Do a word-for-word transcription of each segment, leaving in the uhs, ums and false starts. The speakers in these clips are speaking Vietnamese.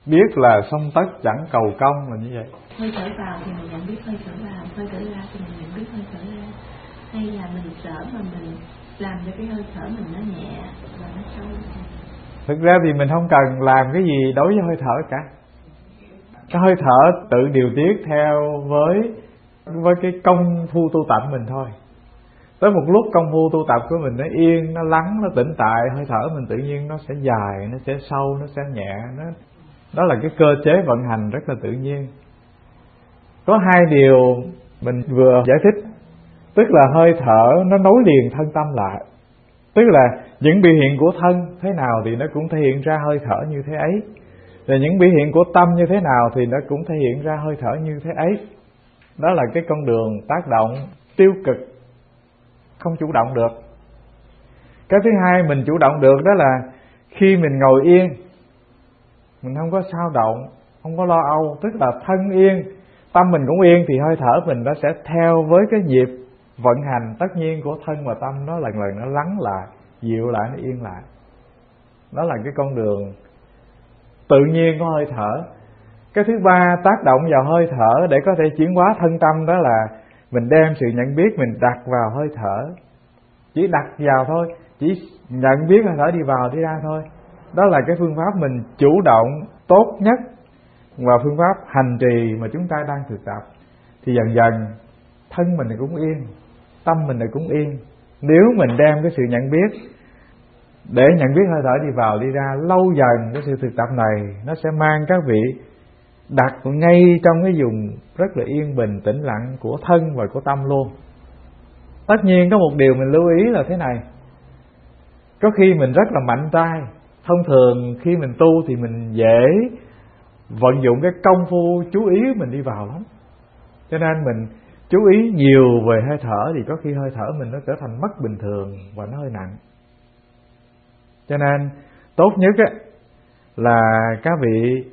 biết là song tất chẳng cầu công là như vậy. Hơi thở vào thì mình nhận biết hơi thở vào, hơi thở ra thì mình nhận biết hơi thở ra. Hay là mình sợ mà mình làm cho cái hơi thở mình nó nhẹ và nó sâu. Thực ra thì mình không cần làm cái gì đối với hơi thở cả. Cái hơi thở tự điều tiết theo với với cái công phu tu tập mình thôi. Tới một lúc công phu tu tập của mình nó yên, nó lắng, nó tĩnh tại, hơi thở mình tự nhiên nó sẽ dài, nó sẽ sâu, nó sẽ nhẹ. Nó, đó là cái cơ chế vận hành rất là tự nhiên. Có hai điều mình vừa giải thích. Tức là hơi thở nó nối liền thân tâm lại. Tức là những biểu hiện của thân thế nào thì nó cũng thể hiện ra hơi thở như thế ấy. Và những biểu hiện của tâm như thế nào thì nó cũng thể hiện ra hơi thở như thế ấy. Đó là cái con đường tác động tiêu cực, không chủ động được. Cái thứ hai mình chủ động được đó là khi mình ngồi yên, mình không có xao động, không có lo âu. Tức là thân yên, tâm mình cũng yên thì hơi thở mình nó sẽ theo với cái nhịp vận hành tất nhiên của thân và tâm. Nó lần lần nó lắng lại, dịu lại, nó yên lại. Đó là cái con đường tự nhiên của hơi thở. Cái thứ ba tác động vào hơi thở để có thể chuyển hóa thân tâm đó là mình đem sự nhận biết mình đặt vào hơi thở. Chỉ đặt vào thôi, chỉ nhận biết hơi thở đi vào đi ra thôi. Đó là cái phương pháp mình chủ động tốt nhất và phương pháp hành trì mà chúng ta đang thực tập. Thì dần dần thân mình cũng yên, tâm mình cũng yên. Nếu mình đem cái sự nhận biết để nhận biết hơi thở đi vào đi ra, lâu dần cái sự thực tập này nó sẽ mang các vị đặt ngay trong cái vùng rất là yên bình tĩnh lặng của thân và của tâm luôn. Tất nhiên có một điều mình lưu ý là thế này. Có khi mình rất là mạnh tay. Thông thường khi mình tu thì mình dễ vận dụng cái công phu chú ý mình đi vào lắm. Cho nên mình chú ý nhiều về hơi thở thì có khi hơi thở mình nó trở thành mất bình thường và nó hơi nặng. Cho nên tốt nhất á, là các vị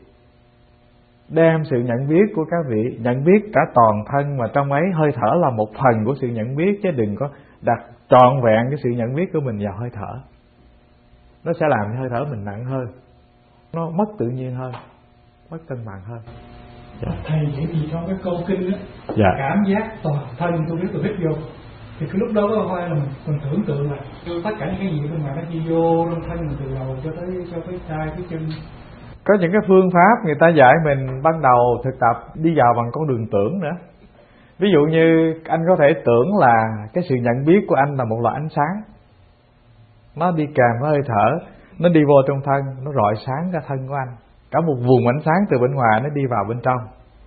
đem sự nhận biết của các vị, nhận biết cả toàn thân, mà trong ấy hơi thở là một phần của sự nhận biết, chứ đừng có đặt trọn vẹn cái sự nhận biết của mình vào hơi thở. Nó sẽ làm cho hơi thở mình nặng hơn, nó mất tự nhiên hơn, mất cân bằng hơn. Dạ. Thầy vậy thì trong cái câu kinh á, dạ. Cảm giác toàn thân tôi biết tôi hít vô, thì cái lúc đó có hoa là mình, mình tưởng tượng là tất cả những cái gì bên ngoài nó đi vô trong thân mình từ đầu cho tới cho tới tay tới chân. Có những cái phương pháp người ta dạy mình ban đầu thực tập đi vào bằng con đường tưởng nữa. Ví dụ như anh có thể tưởng là cái sự nhận biết của anh là một loại ánh sáng, nó đi kèm với hơi thở, nó đi vô trong thân, nó rọi sáng cả thân của anh. Cả một vùng ánh sáng từ bên ngoài nó đi vào bên trong.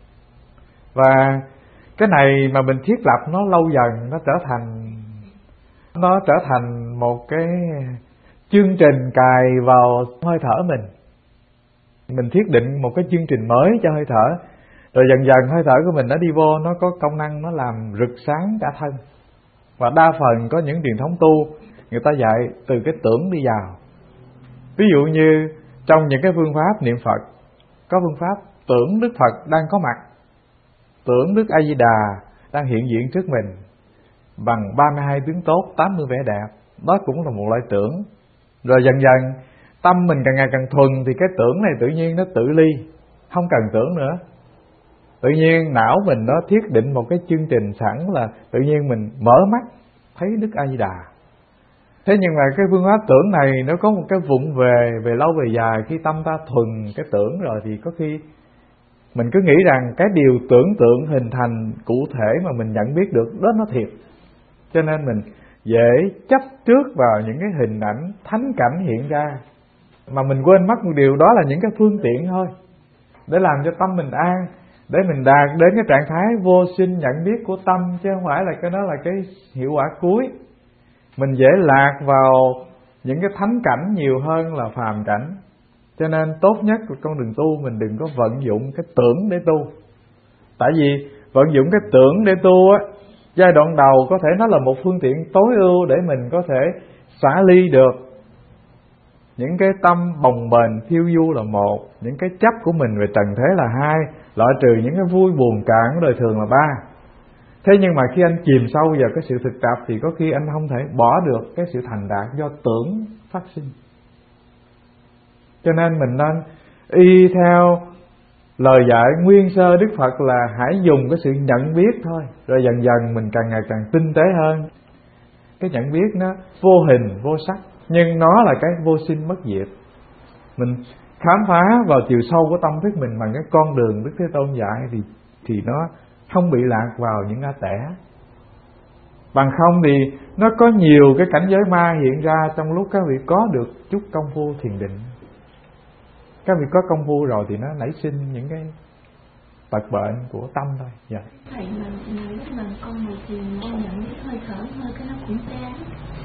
Và cái này mà mình thiết lập nó lâu dần, nó trở thành Nó trở thành một cái chương trình cài vào hơi thở mình. Mình thiết định một cái chương trình mới cho hơi thở. Rồi dần dần hơi thở của mình nó đi vô, nó có công năng nó làm rực sáng cả thân. Và đa phần có những truyền thống tu người ta dạy từ cái tưởng đi vào. Ví dụ như trong những cái phương pháp niệm Phật, có phương pháp tưởng Đức Phật đang có mặt, tưởng Đức A Di Đà đang hiện diện trước mình bằng ba mươi hai tướng tốt, tám mươi vẻ đẹp. Đó cũng là một loại tưởng. Rồi dần dần tâm mình càng ngày càng thuần thì cái tưởng này tự nhiên nó tự ly, không cần tưởng nữa. Tự nhiên não mình nó thiết định một cái chương trình sẵn là tự nhiên mình mở mắt thấy Đức A Di Đà. Thế nhưng mà cái phương pháp tưởng này nó có một cái vụng về, về lâu về dài. Khi tâm ta thuần cái tưởng rồi thì có khi mình cứ nghĩ rằng cái điều tưởng tượng hình thành cụ thể mà mình nhận biết được đó nó thiệt. Cho nên mình dễ chấp trước vào những cái hình ảnh thánh cảnh hiện ra, mà mình quên mất một điều, đó là những cái phương tiện thôi để làm cho tâm mình an, để mình đạt đến cái trạng thái vô sinh nhận biết của tâm, chứ không phải là cái đó là cái hiệu quả cuối. Mình dễ lạc vào những cái thánh cảnh nhiều hơn là phàm cảnh. Cho nên tốt nhất của con đường tu mình đừng có vận dụng cái tưởng để tu. Tại vì vận dụng cái tưởng để tu á, giai đoạn đầu có thể nó là một phương tiện tối ưu để mình có thể xả ly được những cái tâm bồng bềnh phiêu du là một, những cái chấp của mình về trần thế là hai, loại trừ những cái vui buồn cạn của đời thường là ba. Thế nhưng mà khi anh chìm sâu vào cái sự thực tập thì có khi anh không thể bỏ được cái sự thành đạt do tưởng phát sinh. Cho nên mình nên Y theo lời dạy nguyên sơ Đức Phật là hãy dùng cái sự nhận biết thôi, rồi dần dần mình càng ngày càng tinh tế hơn. Cái nhận biết nó vô hình vô sắc, nhưng nó là cái vô sinh bất diệt. Mình khám phá vào chiều sâu của tâm thức mình bằng cái con đường Đức Thế Tôn dạy thì thì nó không bị lạc vào những ngã tẻ. Bằng không thì nó có nhiều cái cảnh giới ma hiện ra trong lúc các vị có được chút công phu thiền định. Các vị có công phu rồi thì nó nảy sinh những cái tật bệnh của tâm thôi. Dạ. Thầy mà lúc mà con ngồi thiền con nhận biết hơi thở hơi cái nó cũng chán.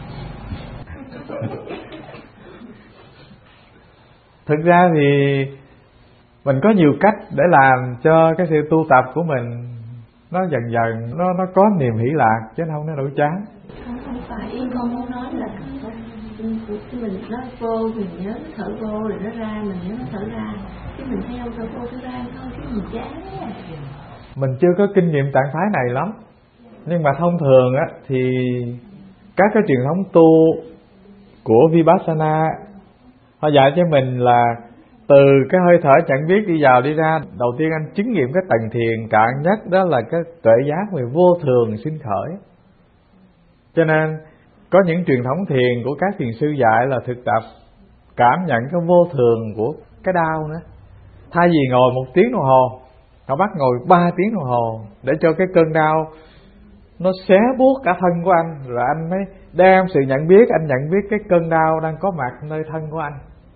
Thực ra thì mình có nhiều cách để làm cho cái sự tu tập của mình nó dần dần nó nó có niềm hỷ lạc, chứ không nó đổi chán. Không, không phải, con muốn nói là mình nói vô mình nhớ nó thở vô rồi nó ra, mình nhớ nó thở ra, chứ mình theo thở vô thở ra thôi chứ mình chán á. Mình chưa có kinh nghiệm trạng thái này lắm, nhưng mà thông thường á thì các cái truyền thống tu của Vipassana họ dạy cho mình là từ cái hơi thở chẳng biết đi vào đi ra, đầu tiên anh chứng nghiệm cái tầng thiền cạn nhất, đó là cái tuệ giác về vô thường sinh khởi. Cho nên có những truyền thống thiền của các thiền sư dạy là thực tập cảm nhận cái vô thường của cái đau nữa. Thay vì ngồi một tiếng đồng hồ, họ bắt ngồi ba tiếng đồng hồ để cho cái cơn đau nó xé buốt cả thân của anh, rồi anh mới đem sự nhận biết, anh nhận biết cái cơn đau đang có mặt nơi thân của anh.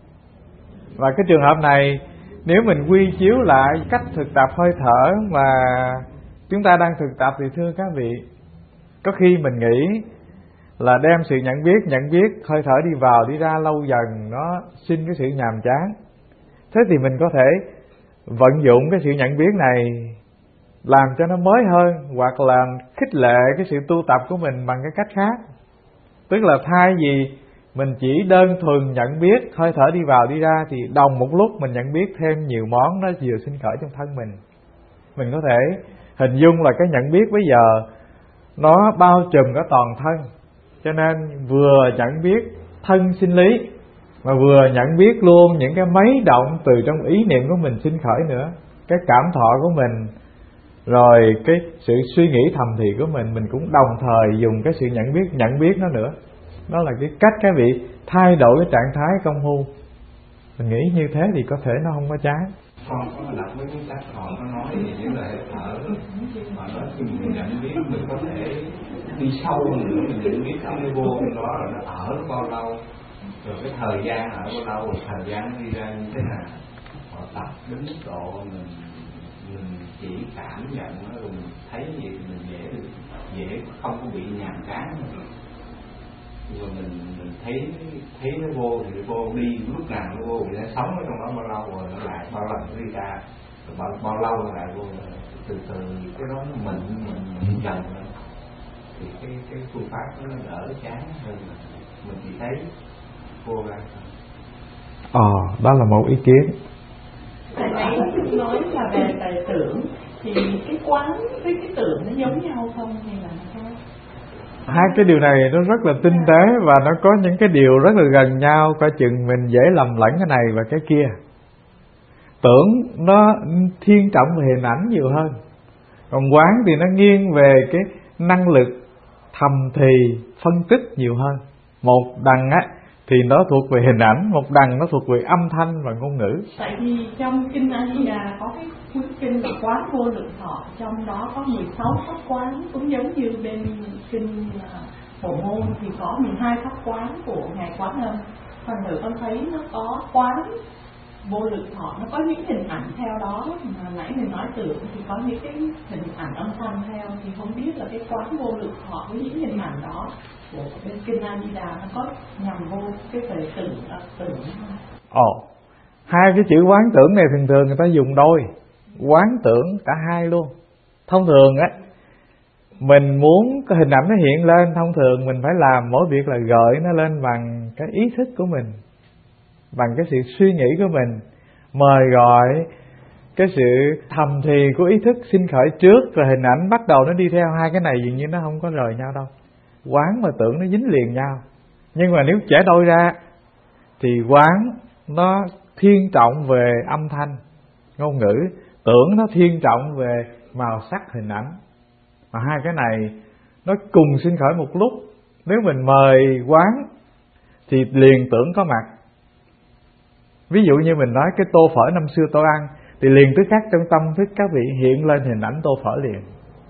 Và cái trường hợp này, nếu mình quy chiếu lại cách thực tập hơi thở mà chúng ta đang thực tập thì thưa các vị, có khi mình nghĩ là đem sự nhận biết, nhận biết hơi thở đi vào đi ra lâu dần nó sinh cái sự nhàm chán. Thế thì mình có thể vận dụng cái sự nhận biết này làm cho nó mới hơn, hoặc là khích lệ cái sự tu tập của mình bằng cái cách khác. Tức là thay vì mình chỉ đơn thuần nhận biết hơi thở đi vào đi ra, thì đồng một lúc mình nhận biết thêm nhiều món nó vừa sinh khởi trong thân mình. Mình có thể hình dung là cái nhận biết bây giờ nó bao trùm cả toàn thân, cho nên vừa nhận biết thân sinh lý mà vừa nhận biết luôn những cái mấy động từ trong ý niệm của mình sinh khởi nữa, cái cảm thọ của mình, rồi cái sự suy nghĩ thầm thì của mình, mình cũng đồng thời dùng cái sự nhận biết nhận biết nó nữa. Đó là cái cách các vị thay đổi cái trạng thái công phu. Mình nghĩ như thế thì có thể nó không có chán. Con có đọc mấy cái sách họ nó nói về những lời thở, mà nói khi mình nhận biết mình có thể đi sâu nữa, mình nhận biết cái vô trong đó là nó ở nó bao lâu, rồi cái thời gian ở bao lâu, rồi thời gian đi ra như thế nào. Họ tập đến mức độ mình mình chỉ cảm nhận nó, rồi mình thấy gì thì mình dễ được, dễ không có bị nhàm chán. Nhưng mà mình mình thấy thấy nó vô thì nó vô, đi lúc nào nó vô thì nó sống ở trong đó bao lâu, rồi nó lại bao lần nó đi ra, rồi bao, bao lâu nó lại vô, từ từ cái đó nó mình mình, mình dần lên thì cái cái phương pháp nó đỡ chán hơn. Mình chỉ thấy vô ra. Ờ, đó là một ý kiến. Tại nãy nói là về tài tưởng thì cái quán với cái tưởng nó giống nhau không hay là nó khác? Hai cái điều này nó rất là tinh tế và nó có những cái điều rất là gần nhau, coi chừng mình dễ lầm lẫn cái này và cái kia. Tưởng nó thiên trọng về hình ảnh nhiều hơn, còn quán thì nó nghiêng về cái năng lực thầm thì phân tích nhiều hơn. Một đằng á thì nó thuộc về hình ảnh, một đằng nó thuộc về âm thanh và ngôn ngữ. Tại vì trong kinh A Di Đà có cái cuốn kinh là quán vô lượng thọ, trong đó có mười sáu pháp quán, cũng giống như bên kinh Phổ Môn thì có mười hai pháp quán của ngài Quán Âm. Phần nữa con thấy nó có quán vô lượng thọ, nó có những hình ảnh theo đó, mà nãy mình nói tưởng thì có những cái hình ảnh âm thanh theo, thì không biết là cái quán vô lượng thọ với những hình ảnh đó của bên kinh A Di Đà nó có nhằm vô cái về tưởng là tưởng không? Ồ, hai cái chữ quán tưởng này thường thường người ta dùng đôi, quán tưởng cả hai luôn. Thông thường á, mình muốn cái hình ảnh nó hiện lên, thông thường mình phải làm mỗi việc là gợi nó lên bằng cái ý thức của mình, bằng cái sự suy nghĩ của mình, mời gọi cái sự thầm thì của ý thức sinh khởi trước, rồi hình ảnh bắt đầu nó đi theo. Hai cái này dường như nó không có rời nhau đâu, quán và tưởng nó dính liền nhau. Nhưng mà nếu trẻ đôi ra thì quán nó thiên trọng về âm thanh ngôn ngữ, tưởng nó thiên trọng về màu sắc hình ảnh. Mà hai cái này nó cùng sinh khởi một lúc. Nếu mình mời quán thì liền tưởng có mặt. Ví dụ như mình nói cái tô phở năm xưa tôi ăn, thì liền tức khắc trong tâm thức các vị hiện lên hình ảnh tô phở liền.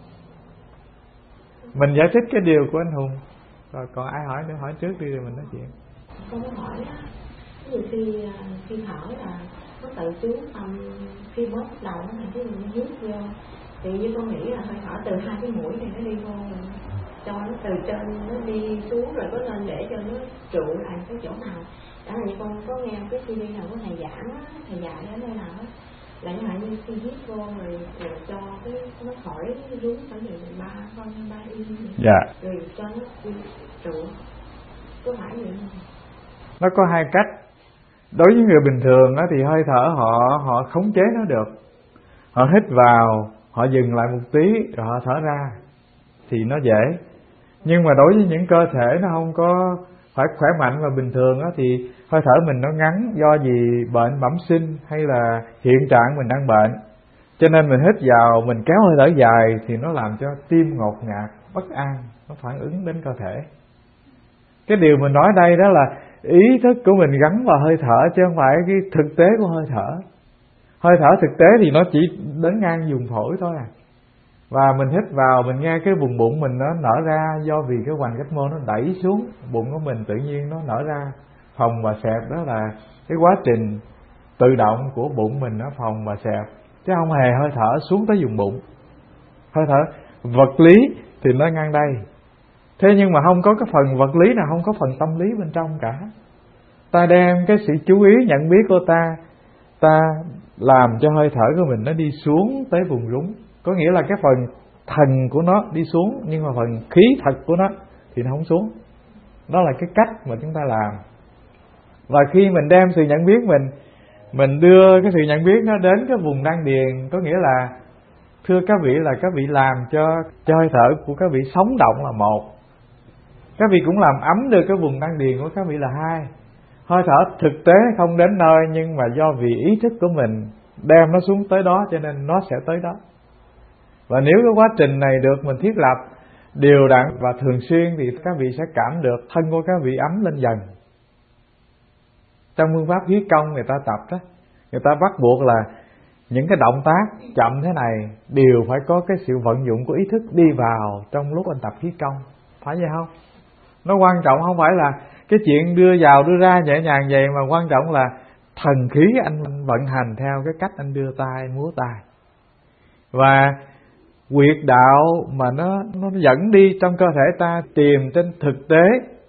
Mình giải thích cái điều của anh Hùng. Rồi còn ai hỏi nữa, hỏi trước đi rồi mình nói chuyện. Con có hỏi á, ví dụ khi khi thở là nó tự chú tâm, khi mới bắt đầu nó thành cái mình hít vô, thì như con nghĩ là hơi thở từ hai cái mũi này nó đi vô rồi cho nó từ trên nó đi xuống rồi có nên để cho nó trụ lại cái chỗ nào. Đó là như con có nghe cái xê đê nào của thầy giảng á, thầy dạy ở nơi nào á, là như vậy, như khi hít vô rồi, rồi cho cái nó thổi xuống phải gì ba con ba yên dạ. Rồi cho nó đi trụ, có phải vậy không? Nó có hai cách. Đối với người bình thường á, thì hơi thở họ họ khống chế nó được. Họ hít vào, họ dừng lại một tí rồi họ thở ra thì nó dễ. Nhưng mà đối với những cơ thể nó không có phải khỏe mạnh và bình thường á, thì hơi thở mình nó ngắn do vì bệnh bẩm sinh hay là hiện trạng mình đang bệnh. Cho nên mình hít vào, mình kéo hơi thở dài thì nó làm cho tim ngột ngạt, bất an, nó phản ứng đến cơ thể. Cái điều mình nói đây đó là ý thức của mình gắn vào hơi thở chứ không phải cái thực tế của hơi thở. Hơi thở thực tế thì nó chỉ đến ngang vùng phổi thôi à. Và mình hít vào, mình nghe cái vùng bụng mình nó nở ra, do vì cái hoành cách môn nó đẩy xuống, bụng của mình tự nhiên nó nở ra, phồng và xẹp. Đó là cái quá trình tự động của bụng mình nó phồng và xẹp, chứ không hề hơi thở xuống tới vùng bụng. Hơi thở vật lý thì nó ngang đây. Thế nhưng mà không có cái phần vật lý nào, không có phần tâm lý bên trong cả. Ta đem cái sự chú ý nhận biết của ta, ta làm cho hơi thở của mình nó đi xuống tới vùng rúng. Có nghĩa là cái phần thần của nó đi xuống, nhưng mà phần khí thật của nó thì nó không xuống. Đó là cái cách mà chúng ta làm. Và khi mình đem sự nhận biết mình, mình đưa cái sự nhận biết nó đến cái vùng đan điền, có nghĩa là thưa các vị là các vị làm cho, cho hơi thở của các vị sống động là một. Các vị cũng làm ấm được cái vùng đan điền của các vị là hai. Hơi thở thực tế không đến nơi, nhưng mà do vì ý thức của mình đem nó xuống tới đó cho nên nó sẽ tới đó. Và nếu cái quá trình này được mình thiết lập đều đặn và thường xuyên thì các vị sẽ cảm được thân của các vị ấm lên dần. Trong phương pháp khí công người ta tập đó, người ta bắt buộc là những cái động tác chậm thế này đều phải có cái sự vận dụng của ý thức đi vào trong lúc anh tập khí công. Phải vậy không? Nó quan trọng không phải là cái chuyện đưa vào đưa ra nhẹ nhàng vậy, mà quan trọng là thần khí anh vận hành theo cái cách anh đưa tay múa tay. Và quyệt đạo mà nó nó dẫn đi trong cơ thể ta, tìm trên thực tế,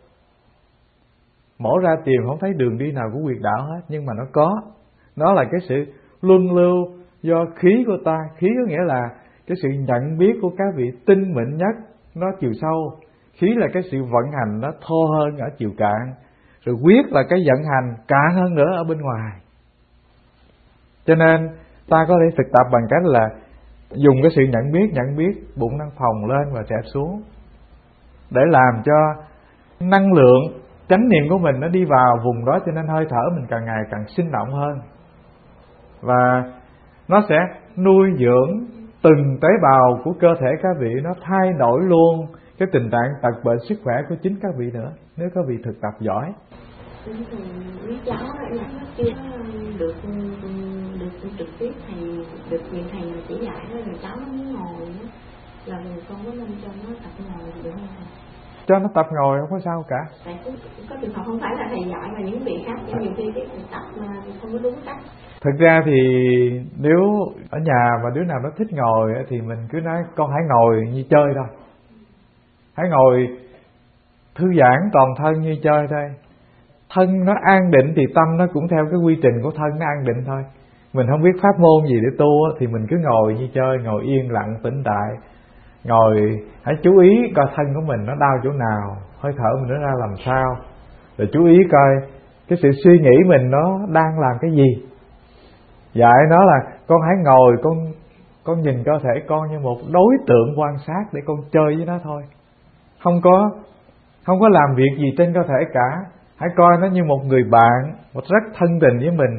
mổ ra tìm không thấy đường đi nào của quyệt đạo hết, nhưng mà nó có. Nó là cái sự luân lưu do khí của ta. Khí có nghĩa là cái sự nhận biết của các vị tinh mịn nhất, nó chiều sâu. Khí là cái sự vận hành nó thô hơn ở chiều cạn. Rồi quyết là cái vận hành cạn hơn nữa ở bên ngoài. Cho nên ta có thể thực tập bằng cách là dùng cái sự nhận biết, nhận biết bụng đang phồng lên và xẹp xuống, để làm cho năng lượng chánh niệm của mình nó đi vào vùng đó, cho nên hơi thở mình càng ngày càng sinh động hơn. Và nó sẽ nuôi dưỡng từng tế bào của cơ thể các vị, nó thay đổi luôn cái tình trạng tật bệnh sức khỏe của chính các vị nữa, nếu các vị thực tập giỏi. Quý cháu là nó chưa được được trực tiếp thầy, được những thầy chỉ dạy đó, rồi cháu nó muốn ngồi đó, là mình con có nên cho nó tập ngồi được không? Cho nó tập ngồi không có sao cả. Tại có, có trường hợp không phải là thầy dạy mà những vị khác, nhưng nhiều khi cái tập mà không có đúng cách. Thực ra thì nếu ở nhà mà đứa nào nó thích ngồi thì mình cứ nói con hãy ngồi như chơi thôi, hãy ngồi thư giãn toàn thân như chơi thôi. Thân nó an định thì tâm nó cũng theo cái quy trình của thân nó an định thôi. Mình không biết pháp môn gì để tu thì mình cứ ngồi như chơi, ngồi yên lặng tĩnh tại. Ngồi hãy chú ý coi thân của mình nó đau chỗ nào, hơi thở mình nó ra làm sao. Rồi chú ý coi cái sự suy nghĩ mình nó đang làm cái gì. Dạy nó là con hãy ngồi, con con nhìn cơ thể con như một đối tượng quan sát để con chơi với nó thôi. Không có không có làm việc gì trên cơ thể cả. Hãy coi nó như một người bạn, một rất thân tình với mình.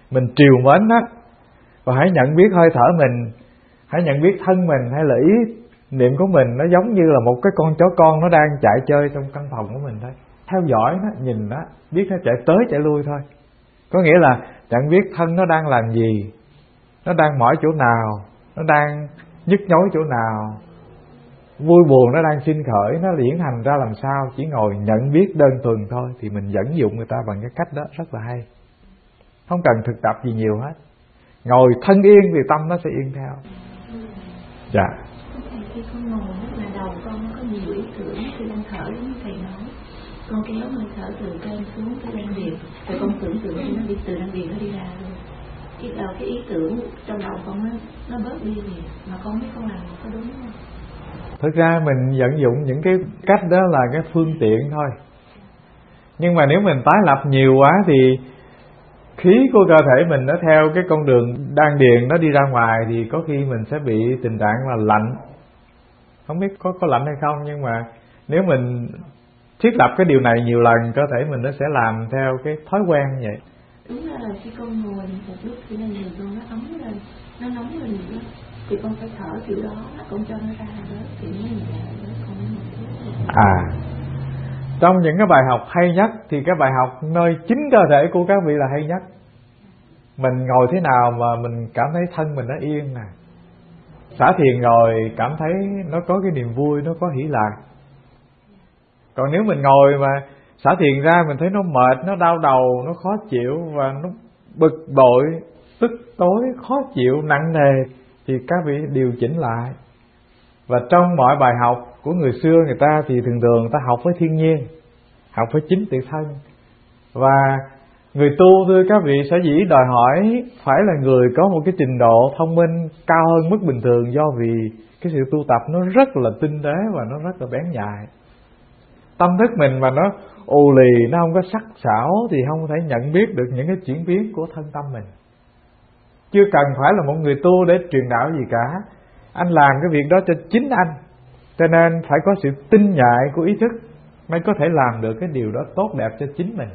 mình triều mến nó. Và hãy nhận biết hơi thở mình, hãy nhận biết thân mình hay là ý niệm của mình nó giống như là một cái con chó con nó đang chạy chơi trong căn phòng của mình thôi. Theo dõi nó, nhìn nó, biết nó chạy tới chạy lui thôi. Có nghĩa là nhận biết thân nó đang làm gì, nó đang mỏi chỗ nào, nó đang nhức nhối chỗ nào, vui buồn nó đang sinh khởi, nó diễn thành ra làm sao. Chỉ ngồi nhận biết đơn thuần thôi thì mình dẫn dụng người ta bằng cái cách đó rất là hay. Không cần thực tập gì nhiều hết. Ngồi thân yên thì tâm nó sẽ yên theo. Dạ. Khi con ngồi là đầu con nó có nhiều ý tưởng, khi con thở giống thầy nói, con kéo hơi thở từ trên xuống cái đan điền, rồi con tưởng tượng thì nó đi từ đan điền nó đi ra luôn. Cái đầu cái ý tưởng trong đầu con nó nó bớt đi gì mà con biết con làm có đúng không? Thực ra mình vận dụng những cái cách đó là cái phương tiện thôi. Nhưng mà nếu mình tái lập nhiều quá thì khí của cơ thể mình nó theo cái con đường đan điền nó đi ra ngoài, thì có khi mình sẽ bị tình trạng là lạnh. Không biết có có lạnh hay không, nhưng mà nếu mình thiết lập cái điều này nhiều lần, cơ thể mình nó sẽ làm theo cái thói quen như vậy. Đúng là khi con ngồi một lúc thì là người con nó ấm lên, nó nóng lên nữa, thì con phải thở kiểu đó, con cho nó ra đó thì nó nhẹ nữa, con mới. À, trong những cái bài học hay nhất thì cái bài học nơi chính cơ thể của các vị là hay nhất. Mình ngồi thế nào mà mình cảm thấy thân mình nó yên nè, xả thiền rồi cảm thấy nó có cái niềm vui, nó có hỷ lạc. Còn nếu mình ngồi mà xả thiền ra mình thấy nó mệt, nó đau đầu, nó khó chịu và nó bực bội, tức tối, khó chịu, nặng nề, thì các vị điều chỉnh lại. Và trong mọi bài học của người xưa người ta thì thường thường người ta học với thiên nhiên, học với chính tự thân. Và người tu thưa các vị sở dĩ đòi hỏi phải là người có một cái trình độ thông minh cao hơn mức bình thường, do vì cái sự tu tập nó rất là tinh tế và nó rất là bén nhạy. Tâm thức mình mà nó ù lì, nó không có sắc sảo thì không thể nhận biết được những cái chuyển biến của thân tâm mình. Chưa cần phải là một người tu để truyền đạo gì cả, anh làm cái việc đó cho chính anh, cho nên phải có sự tinh nhạy của ý thức mới có thể làm được cái điều đó tốt đẹp cho chính mình.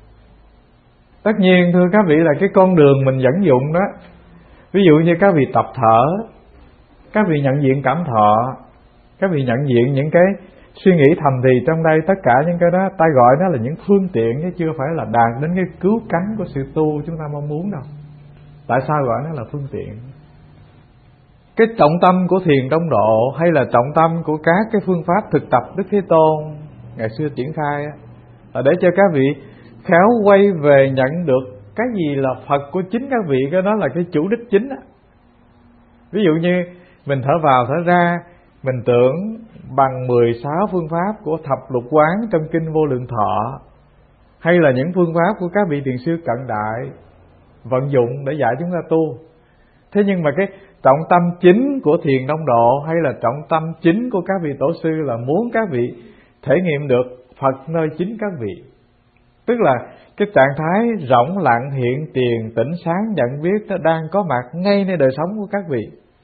Tất nhiên thưa các vị là cái con đường mình dẫn dụng đó, ví dụ như các vị tập thở, các vị nhận diện cảm thọ, các vị nhận diện những cái suy nghĩ thầm thì trong đây, tất cả những cái đó ta gọi nó là những phương tiện, chứ chưa phải là đạt đến cái cứu cánh của sự tu chúng ta mong muốn đâu. Tại sao gọi nó là phương tiện? Cái trọng tâm của thiền tông độ hay là trọng tâm của các cái phương pháp thực tập Đức Thế Tôn ngày xưa triển khai á, là để cho các vị khéo quay về nhận được cái gì là Phật của chính các vị, cái đó là cái chủ đích chính á. Ví dụ như mình thở vào thở ra, mình tưởng bằng mười sáu phương pháp của thập lục quán trong kinh Vô Lượng Thọ, hay là những phương pháp của các vị thiền sư cận đại vận dụng để dạy chúng ta tu. Thế nhưng mà cái trọng tâm chính của thiền tông độ hay là trọng tâm chính của các vị tổ sư là muốn các vị thể nghiệm được Phật nơi chính các vị. Tức là cái trạng thái rỗng lặng hiện tiền tĩnh sáng nhận biết nó đang có mặt ngay nơi đời sống của các vị.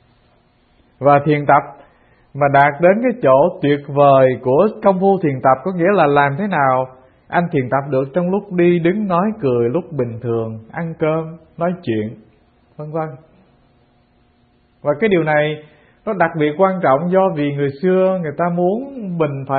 Và thiền tập mà đạt đến cái chỗ tuyệt vời của công phu thiền tập, có nghĩa là làm thế nào anh thiền tập được trong lúc đi đứng nói cười, lúc bình thường ăn cơm nói chuyện vân vân. Và cái điều này nó đặc biệt quan trọng, do vì người xưa người ta muốn mình phải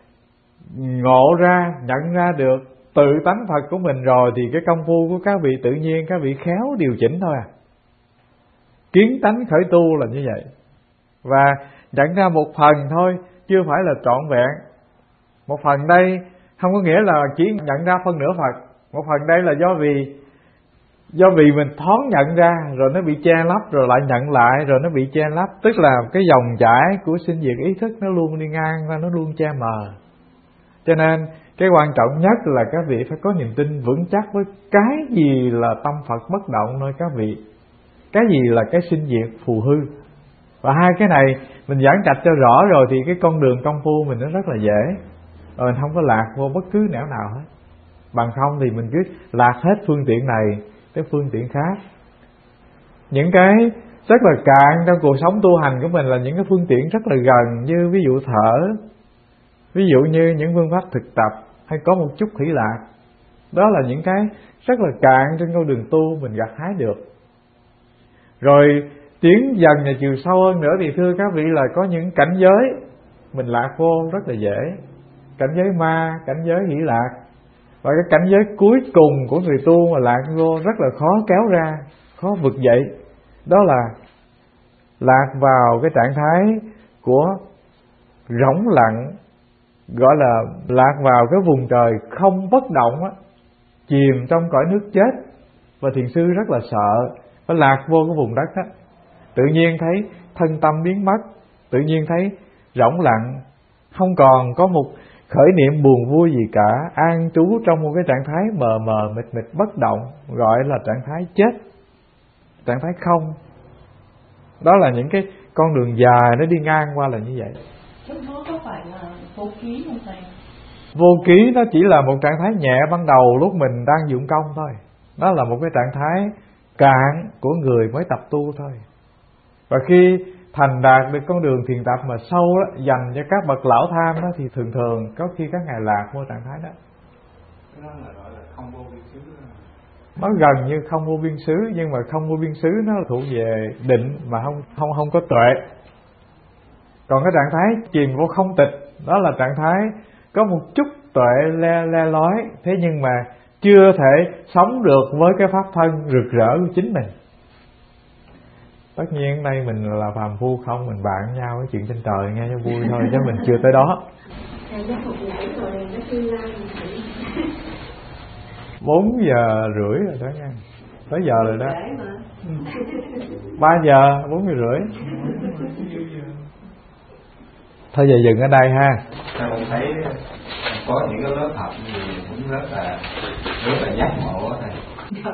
ngộ ra, nhận ra được tự tánh Phật của mình rồi thì cái công phu của các vị tự nhiên các vị khéo điều chỉnh thôi à. Kiến tánh khởi tu là như vậy. Và nhận ra một phần thôi, chưa phải là trọn vẹn. Một phần đây không có nghĩa là chỉ nhận ra phân nửa Phật. Một phần đây là do vì Do vì mình thoáng nhận ra rồi nó bị che lấp, rồi lại nhận lại rồi nó bị che lấp. Tức là cái dòng chảy của sinh diệt ý thức nó luôn đi ngang và nó luôn che mờ. Cho nên cái quan trọng nhất là các vị phải có niềm tin vững chắc với cái gì là tâm Phật bất động nơi các vị, cái gì là cái sinh diệt phù hư. Và hai cái này mình giảng trạch cho rõ rồi thì cái con đường công phu mình nó rất là dễ, rồi mình không có lạc vô bất cứ nẻo nào hết. Bằng không thì mình cứ lạc hết phương tiện này tới phương tiện khác. Những cái rất là cạn trong cuộc sống tu hành của mình là những cái phương tiện rất là gần, như ví dụ thở, ví dụ như những phương pháp thực tập hay có một chút hỷ lạc. Đó là những cái rất là cạn trên con đường tu mình gặt hái được. Rồi tiến dần và chiều sâu hơn nữa thì thưa các vị là có những cảnh giới mình lạc vô rất là dễ. Cảnh giới ma, cảnh giới hỷ lạc. Và cái cảnh giới cuối cùng của người tu mà lạc vô rất là khó kéo ra, khó vực dậy. Đó là lạc vào cái trạng thái của rỗng lặng, gọi là lạc vào cái vùng trời không bất động á, chìm trong cõi nước chết. Và thiền sư rất là sợ phải lạc vô cái vùng đất đó. Tự nhiên thấy thân tâm biến mất, tự nhiên thấy rỗng lặng, không còn có một khởi niệm buồn vui gì cả, an trú trong một cái trạng thái mờ mờ mịt mịt bất động, gọi là trạng thái chết, trạng thái không. Đó là những cái con đường dài nó đi ngang qua là như vậy. Lúc đó có phải là vô ký không thầy? Vô ký nó chỉ là một trạng thái nhẹ ban đầu lúc mình đang dụng công thôi. Đó là một cái trạng thái cạn của người mới tập tu thôi. Và khi thành đạt được con đường thiền tập mà sâu đó, dành cho các bậc lão tham đó, thì thường thường có khi các ngài lạc vô trạng thái đó. Đó là gọi là không vô biên xứ. Nó gần như không vô biên xứ, nhưng mà không vô biên xứ nó là thuộc về định mà không không không có tuệ. Còn cái trạng thái chìm vô không tịch, đó là trạng thái có một chút tuệ le le lói, thế nhưng mà chưa thể sống được với cái pháp thân rực rỡ của chính mình. Tất nhiên đây mình là phàm phu không, mình bạn nhau cái chuyện trên trời nghe cho vui thôi, chứ mình chưa tới đó. Bốn giờ rưỡi rồi đó nha, tới giờ rồi đó. Ba giờ, bốn giờ rưỡi. Thôi giờ dừng ở đây ha. Sao con thấy có những cái lớp học gì cũng rất là rất là giác ngộ á thầy.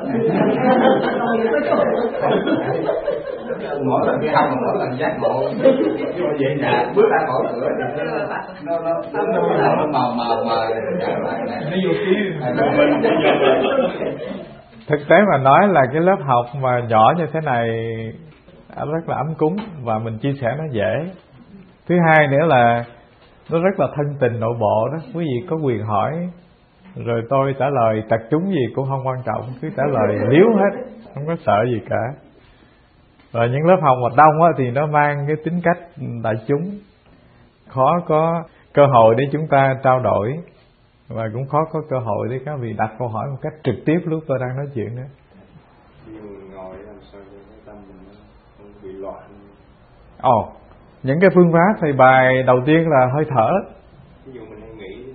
Mỗi lần cái học mỗi lần giác ngộ, nhưng mà vậy là bước ra khỏi cửa thì nó nó nó nó nó màu màu mờ trở lại này. Nó vô ký. Thực tế mà nói là cái lớp học mà nhỏ như thế này rất là ấm cúng và mình chia sẻ nó dễ. Thứ hai nữa là nó rất là thân tình nội bộ đó. Quý vị có quyền hỏi, rồi tôi trả lời tật chúng gì cũng không quan trọng, cứ trả lời liếu hết, không có sợ gì cả. Rồi những lớp học mà đông á, thì nó mang cái tính cách đại chúng, khó có cơ hội để chúng ta trao đổi, và cũng khó có cơ hội để các vị đặt câu hỏi một cách trực tiếp lúc tôi đang nói chuyện nữa. Ngồi làm sao cho cái tâm mình không bị loạn. Ồ, oh, những cái phương pháp thầy bài đầu tiên là hơi thở. Ví dụ mình hay nghĩ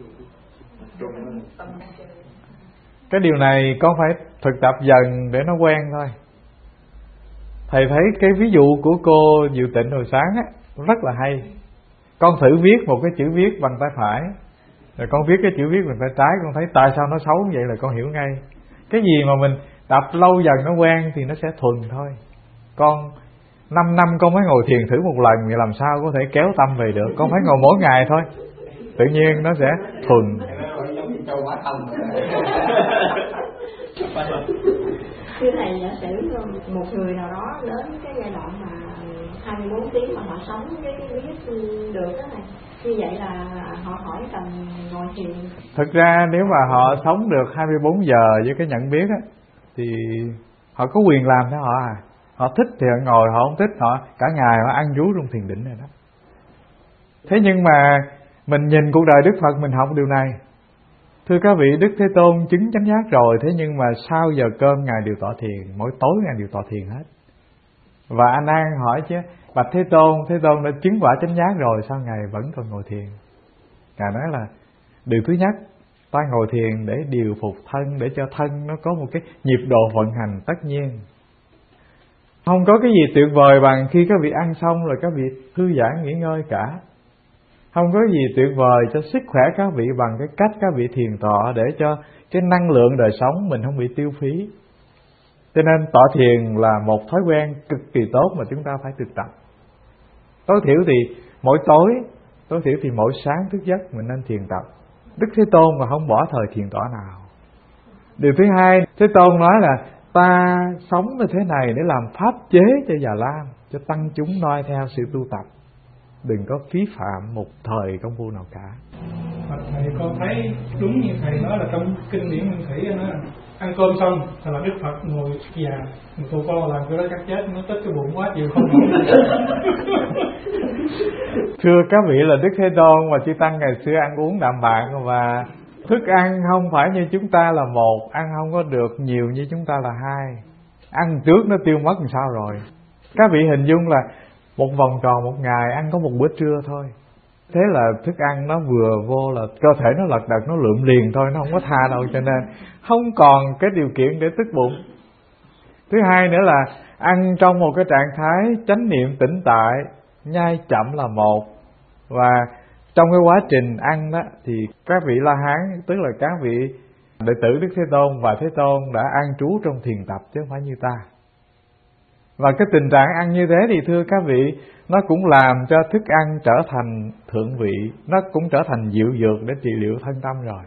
cái điều này con phải thực tập dần để nó quen thôi. Thầy thấy cái ví dụ của cô Diệu Tịnh hồi sáng á rất là hay. Con thử viết một cái chữ viết bằng tay phải, rồi con viết cái chữ viết bằng tay trái, con thấy tại sao nó xấu như vậy là con hiểu ngay. Cái gì mà mình tập lâu dần nó quen thì nó sẽ thuần thôi. Con năm năm con mới ngồi thiền thử một lần thì làm sao có thể kéo tâm về được. Con phải ngồi mỗi ngày thôi, tự nhiên nó sẽ thuần. Thưa thầy, giả sử một người nào đó đến cái giai đoạn mà hai mươi bốn tiếng mà họ sống với cái biết được đó này, như vậy là họ hỏi cần ngồi thiền. Thực ra nếu mà họ sống được hai mươi bốn giờ với cái nhận biết á, thì họ có quyền làm theo họ à. Họ thích thì họ ngồi, họ không thích họ cả ngày họ ăn rú trong thiền định này đó. Thế nhưng mà mình nhìn cuộc đời Đức Phật mình học điều này. Thưa các vị, Đức Thế Tôn chứng chánh giác rồi, thế nhưng mà sau giờ cơm Ngài đều tọa thiền, mỗi tối Ngài đều tọa thiền hết. Và A Nan hỏi chứ, bạch Thế Tôn, Thế Tôn đã chứng quả chánh giác rồi, sao Ngài vẫn còn ngồi thiền? Ngài nói là điều thứ nhất, ta ngồi thiền để điều phục thân, để cho thân nó có một cái nhịp độ vận hành tất nhiên. Không có cái gì tuyệt vời bằng khi các vị ăn xong rồi các vị thư giãn nghỉ ngơi cả. Không có gì tuyệt vời cho sức khỏe các vị bằng cái cách các vị thiền tọa, để cho cái năng lượng đời sống mình không bị tiêu phí. Cho nên tọa thiền là một thói quen cực kỳ tốt mà chúng ta phải thực tập. Tối thiểu thì mỗi tối, tối thiểu thì mỗi sáng thức giấc mình nên thiền tập. Đức Thế Tôn mà không bỏ thời thiền tọa nào. Điều thứ hai, Thế Tôn nói là ta sống như thế này để làm pháp chế cho Già Lam, cho tăng chúng noi theo sự tu tập. Đừng có phí phạm một thời công phu nào cả. Mà thầy con thấy đúng như thầy nói là trong kinh điển Nguyên Thủy nó ăn cơm xong là Đức Phật ngồi già, người tụi con làm cái đó chắc chết, nó tức cái bụng quá chịu không nổi. Thưa các vị, là Đức Thế Tôn và Chư Tăng ngày xưa ăn uống đạm bạc, và thức ăn không phải như chúng ta là một, ăn không có được nhiều như chúng ta là hai. Ăn trước nó tiêu mất làm sao rồi. Các vị hình dung là một vòng tròn một ngày ăn có một bữa trưa thôi. Thế là thức ăn nó vừa vô là cơ thể nó lật đật, nó lượm liền thôi, nó không có tha đâu, cho nên không còn cái điều kiện để tức bụng. Thứ hai nữa là ăn trong một cái trạng thái chánh niệm tĩnh tại, nhai chậm là một. Và trong cái quá trình ăn đó thì các vị La Hán, tức là các vị đệ tử Đức Thế Tôn và Thế Tôn đã an trú trong thiền tập chứ không phải như ta. Và cái tình trạng ăn như thế thì thưa các vị, nó cũng làm cho thức ăn trở thành thượng vị, nó cũng trở thành diệu dược để trị liệu thân tâm rồi.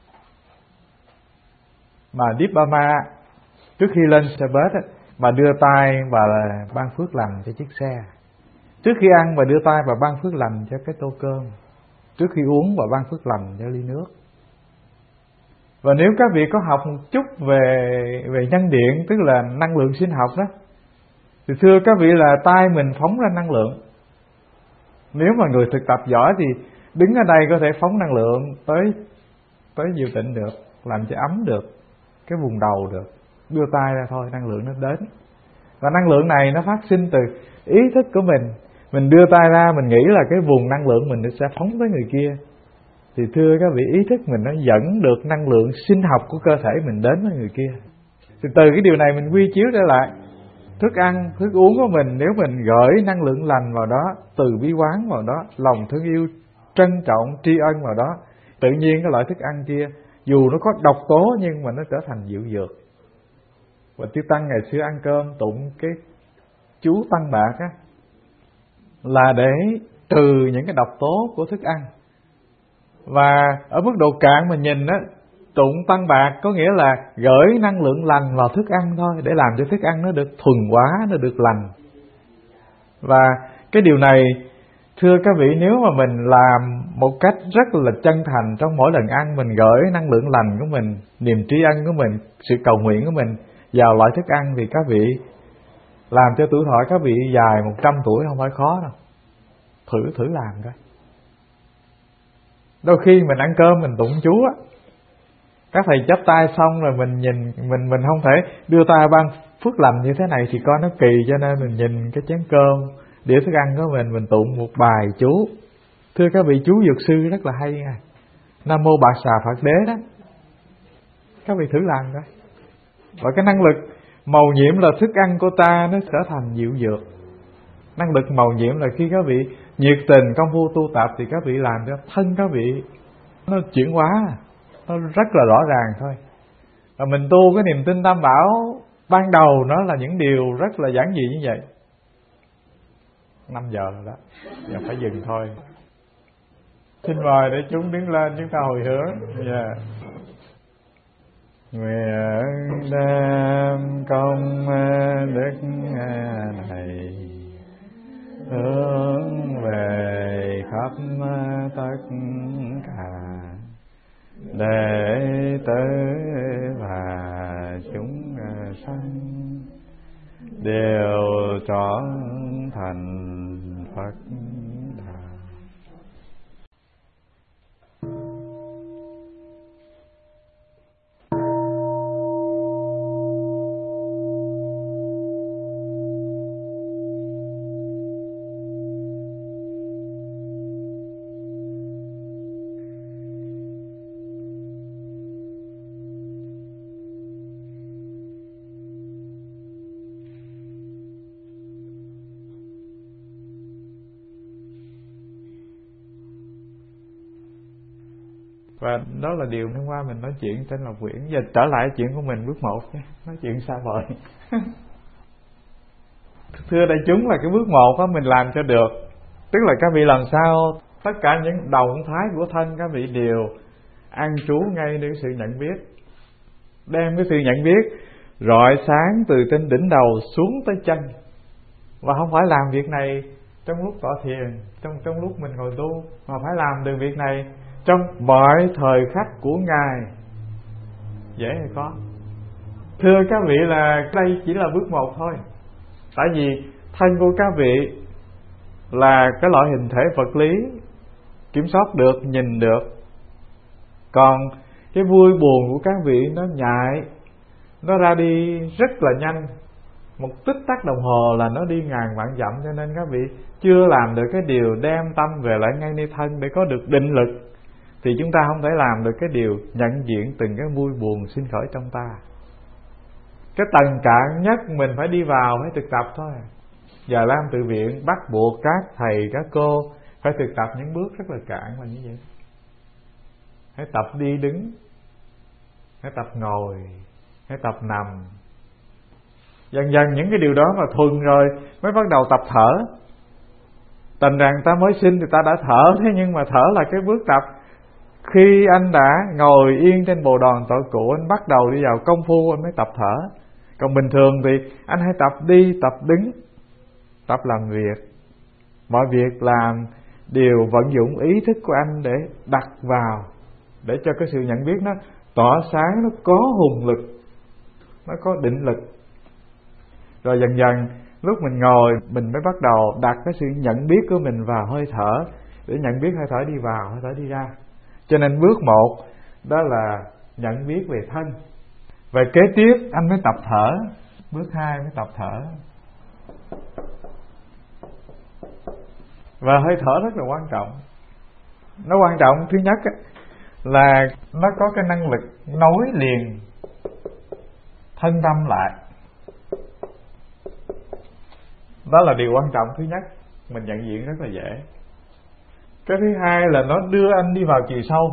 Mà Dippama trước khi lên xe bus mà đưa tay và ban phước lành cho chiếc xe, trước khi ăn và đưa tay và ban phước lành cho cái tô cơm, trước khi uống và ban phước lành cho ly nước. Và nếu các vị có học một chút về về nhân điện, tức là năng lượng sinh học đó, thì thưa các vị là tay mình phóng ra năng lượng. Nếu mà người thực tập giỏi thì đứng ở đây có thể phóng năng lượng tới tới diệu tịnh được, làm cho ấm được cái vùng đầu được. Đưa tay ra thôi, năng lượng nó đến. Và năng lượng này nó phát sinh từ ý thức của mình. Mình đưa tay ra, mình nghĩ là cái vùng năng lượng mình sẽ phóng tới người kia. Thì thưa các vị, ý thức mình nó dẫn được năng lượng sinh học của cơ thể mình đến với người kia. Thì từ cái điều này mình quy chiếu trở lại thức ăn, thức uống của mình, nếu mình gửi năng lượng lành vào đó, từ bi quán vào đó, lòng thương yêu, trân trọng, tri ân vào đó, tự nhiên cái loại thức ăn kia dù nó có độc tố nhưng mà nó trở thành diệu dược. Và Chư Tăng ngày xưa ăn cơm tụng cái chú Tăng Bạc á, là để trừ những cái độc tố của thức ăn. Và ở mức độ cạn mình nhìn á, tụng Tăng Bạc có nghĩa là gửi năng lượng lành vào thức ăn thôi, để làm cho thức ăn nó được thuần hóa, nó được lành. Và cái điều này thưa các vị, nếu mà mình làm một cách rất là chân thành, trong mỗi lần ăn mình gửi năng lượng lành của mình, niềm tri ân của mình, sự cầu nguyện của mình vào loại thức ăn, thì các vị làm cho tuổi thọ các vị dài một trăm tuổi không phải khó đâu. Thử thử làm coi. Đôi khi mình ăn cơm mình tụng chú á, các thầy chắp tay xong rồi mình nhìn, mình mình không thể đưa tay ban phước lành như thế này thì coi nó kỳ, cho nên mình nhìn cái chén cơm, đĩa thức ăn của mình, mình tụng một bài chú. Thưa các vị, chú dược sư rất là hay nha. Nam mô Bạc Xà Phật Đế đó. Các vị thử làm coi. Và cái năng lực màu nhiệm là thức ăn của ta nó trở thành diệu dược. Năng lực màu nhiệm là khi các vị nhiệt tình công phu tu tập thì các vị làm cho thân các vị nó chuyển hóa, nó rất là rõ ràng thôi. Và mình tu cái niềm tin Tam Bảo ban đầu nó là những điều rất là giản dị như vậy. Năm giờ rồi đó, giờ phải dừng thôi. Xin mời để chúng đứng lên, chúng ta hồi hướng. Yeah. Nguyện đem công đức này hướng về khắp tất cả đệ tử và chúng sanh đều trọn thành Phật đạo. Và đó là điều hôm qua mình nói chuyện trên Lộc Quyển. Giờ trở lại chuyện của mình bước một nhé, nói chuyện xa vời. Thưa đại chúng, là cái bước một đó mình làm cho được. Tức là các vị làm sao tất cả những động thái của thân các vị đều an trú ngay đến sự nhận biết. Đem cái sự nhận biết rọi sáng từ trên đỉnh đầu xuống tới chân. Và không phải làm việc này trong lúc tọa thiền, trong trong lúc mình ngồi tu, mà phải làm được việc này trong mọi thời khắc của Ngài. Dễ hay khó? Thưa các vị là đây chỉ là bước một thôi. Tại vì thân của các vị là cái loại hình thể vật lý, kiểm soát được, nhìn được. Còn cái vui buồn của các vị nó nhạy, nó ra đi rất là nhanh. Một tích tắc đồng hồ là nó đi ngàn vạn dặm. Cho nên các vị chưa làm được cái điều đem tâm về lại ngay nơi thân để có được định lực, thì chúng ta không thể làm được cái điều nhận diện từng cái vui buồn sinh khởi trong ta. Cái tầng cạn nhất mình phải đi vào, phải thực tập thôi. Giờ Lam Tự Viện bắt buộc các thầy, các cô phải thực tập những bước rất là cạn mà như vậy. Hãy tập đi đứng, hãy tập ngồi, hãy tập nằm. Dần dần những cái điều đó mà thuần rồi mới bắt đầu tập thở. Tình rằng ta mới sinh thì ta đã thở, thế nhưng mà thở là cái bước tập. Khi anh đã ngồi yên trên bồ đoàn tội cụ, anh bắt đầu đi vào công phu, anh mới tập thở. Còn bình thường thì anh hãy tập đi, tập đứng, tập làm việc. Mọi việc làm đều vận dụng ý thức của anh để đặt vào, để cho cái sự nhận biết nó tỏa sáng, nó có hùng lực, nó có định lực. Rồi dần dần lúc mình ngồi, mình mới bắt đầu đặt cái sự nhận biết của mình vào hơi thở, để nhận biết hơi thở đi vào, hơi thở đi ra. Cho nên bước một đó là nhận biết về thân. Về kế tiếp anh mới tập thở. Bước hai mới tập thở. Và hơi thở rất là quan trọng. Nó quan trọng thứ nhất là nó có cái năng lực nối liền thân tâm lại. Đó là điều quan trọng thứ nhất, mình nhận diện rất là dễ. Cái thứ hai là nó đưa anh đi vào chiều sâu.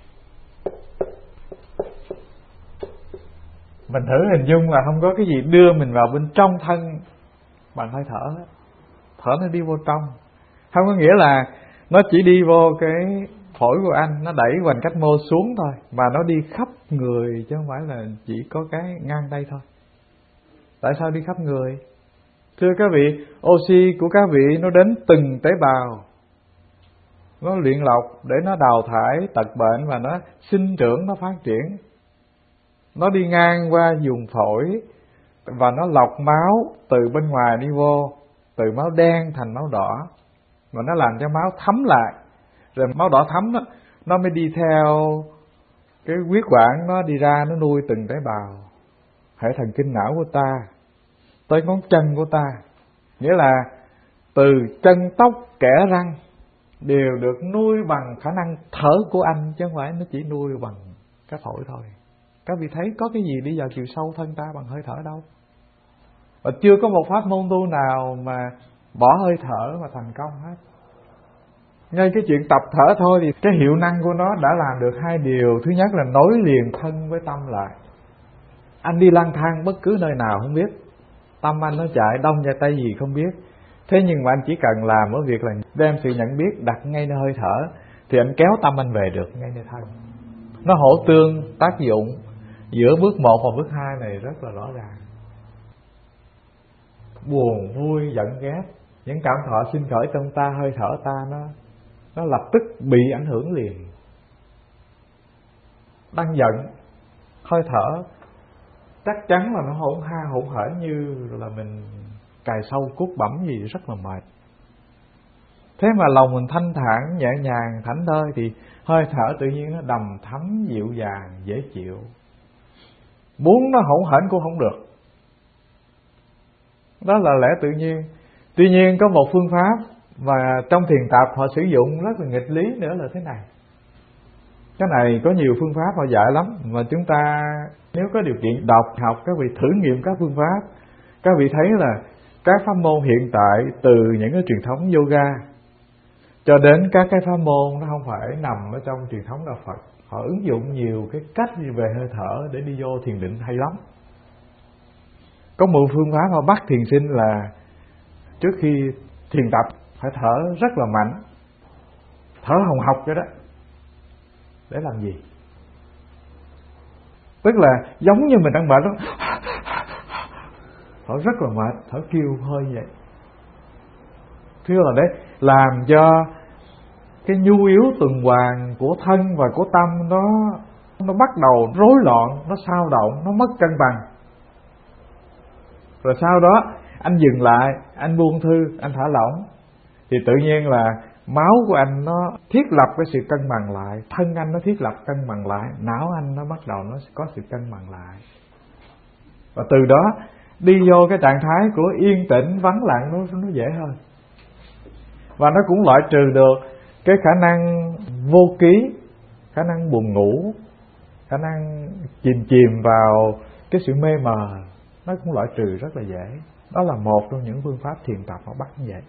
Mình thử hình dung là không có cái gì đưa mình vào bên trong thân bằng hơi thở hết. Thở nó đi vô trong. Không có nghĩa là nó chỉ đi vô cái phổi của anh, nó đẩy hoành cách mô xuống thôi, mà nó đi khắp người chứ không phải là chỉ có cái ngang đây thôi. Tại sao đi khắp người? Thưa các vị, oxy của các vị nó đến từng tế bào, nó luyện lọc để nó đào thải tật bệnh và nó sinh trưởng, nó phát triển. Nó đi ngang qua vùng phổi và nó lọc máu từ bên ngoài đi vô, từ máu đen thành máu đỏ, và nó làm cho máu thấm lại. Rồi máu đỏ thấm đó, nó mới đi theo cái huyết quản, nó đi ra, nó nuôi từng tế bào. Hệ thần kinh não của ta tới ngón chân của ta, nghĩa là từ chân tóc kẽ răng đều được nuôi bằng khả năng thở của anh, chứ không phải nó chỉ nuôi bằng cái phổi thôi. Các vị thấy có cái gì đi vào chiều sâu thân ta bằng hơi thở đâu. Và chưa có một pháp môn tu nào mà bỏ hơi thở mà thành công hết. Ngay cái chuyện tập thở thôi thì cái hiệu năng của nó đã làm được hai điều. Thứ nhất là nối liền thân với tâm lại. Anh đi lang thang bất cứ nơi nào không biết, tâm anh nó chạy đông ra tây gì không biết. Thế nhưng mà anh chỉ cần làm ở việc là đem sự nhận biết đặt ngay nơi hơi thở, thì anh kéo tâm anh về được ngay nơi thân. Nó hỗ tương tác dụng giữa bước một và bước hai này rất là rõ ràng. Buồn, vui, giận, ghét, những cảm thọ sinh khởi trong ta, hơi thở ta nó nó lập tức bị ảnh hưởng liền. Đang giận, hơi thở chắc chắn là nó hỗn ha hỗn hển như là mình cài sâu cuốc bẩm gì rất là mệt. Thế mà lòng mình thanh thản, nhẹ nhàng, thảnh thơi thì hơi thở tự nhiên nó đầm thấm, dịu dàng, dễ chịu. Muốn nó hỗn hển cũng không được. Đó là lẽ tự nhiên. Tuy nhiên có một phương pháp mà trong thiền tập họ sử dụng rất là nghịch lý nữa là thế này. Cái này có nhiều phương pháp họ dạy lắm, mà chúng ta nếu có điều kiện đọc, học, các vị thử nghiệm các phương pháp. Các vị thấy là các pháp môn hiện tại, từ những cái truyền thống yoga cho đến các cái pháp môn nó không phải nằm ở trong truyền thống đạo Phật, họ ứng dụng nhiều cái cách về hơi thở để đi vô thiền định hay lắm. Có một phương pháp họ bắt thiền sinh là trước khi thiền tập phải thở rất là mạnh, thở hồng hộc vậy đó. Để làm gì? Tức là giống như mình đang mệt đó, thở rất là mệt, thở kêu hơi vậy. Thứ là để làm cho cái nhu yếu tuần hoàn của thân và của tâm nó nó bắt đầu rối loạn, nó xao động, nó mất cân bằng. Rồi sau đó anh dừng lại, anh buông thư, anh thả lỏng, thì tự nhiên là máu của anh nó thiết lập cái sự cân bằng lại, thân anh nó thiết lập cân bằng lại, não anh nó bắt đầu nó có sự cân bằng lại. Và từ đó đi vô cái trạng thái của yên tĩnh, vắng lặng nó, nó dễ hơn. Và nó cũng loại trừ được cái khả năng vô ký, khả năng buồn ngủ, khả năng chìm chìm vào cái sự mê mờ. Nó cũng loại trừ rất là dễ. Đó là một trong những phương pháp thiền tập họ bắt như vậy.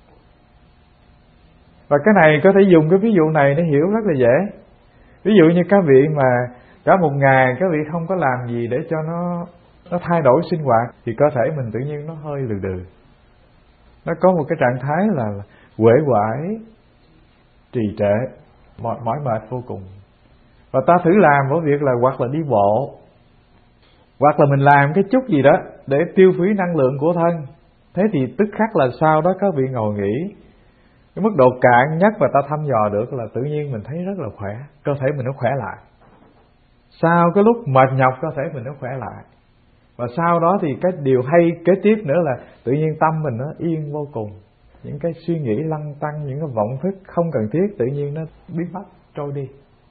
Và cái này có thể dùng cái ví dụ này để hiểu rất là dễ. Ví dụ như các vị mà cả một ngày các vị không có làm gì để cho nó nó thay đổi sinh hoạt, thì cơ thể mình tự nhiên nó hơi lừ đừ. Nó có một cái trạng thái là uể oải, trì trệ, mỏi, mỏi mệt vô cùng. Và ta thử làm mỗi việc là hoặc là đi bộ, hoặc là mình làm cái chút gì đó để tiêu phí năng lượng của thân. Thế thì tức khắc là sau đó các vị ngồi nghỉ, cái mức độ cạn nhất mà ta thăm dò được là tự nhiên mình thấy rất là khỏe, cơ thể mình nó khỏe lại. Sau cái lúc mệt nhọc cơ thể mình nó khỏe lại. Và sau đó thì cái điều hay kế tiếp nữa là tự nhiên tâm mình nó yên vô cùng. Những cái suy nghĩ lăng tăng, những cái vọng thức không cần thiết tự nhiên nó biến mất, trôi đi.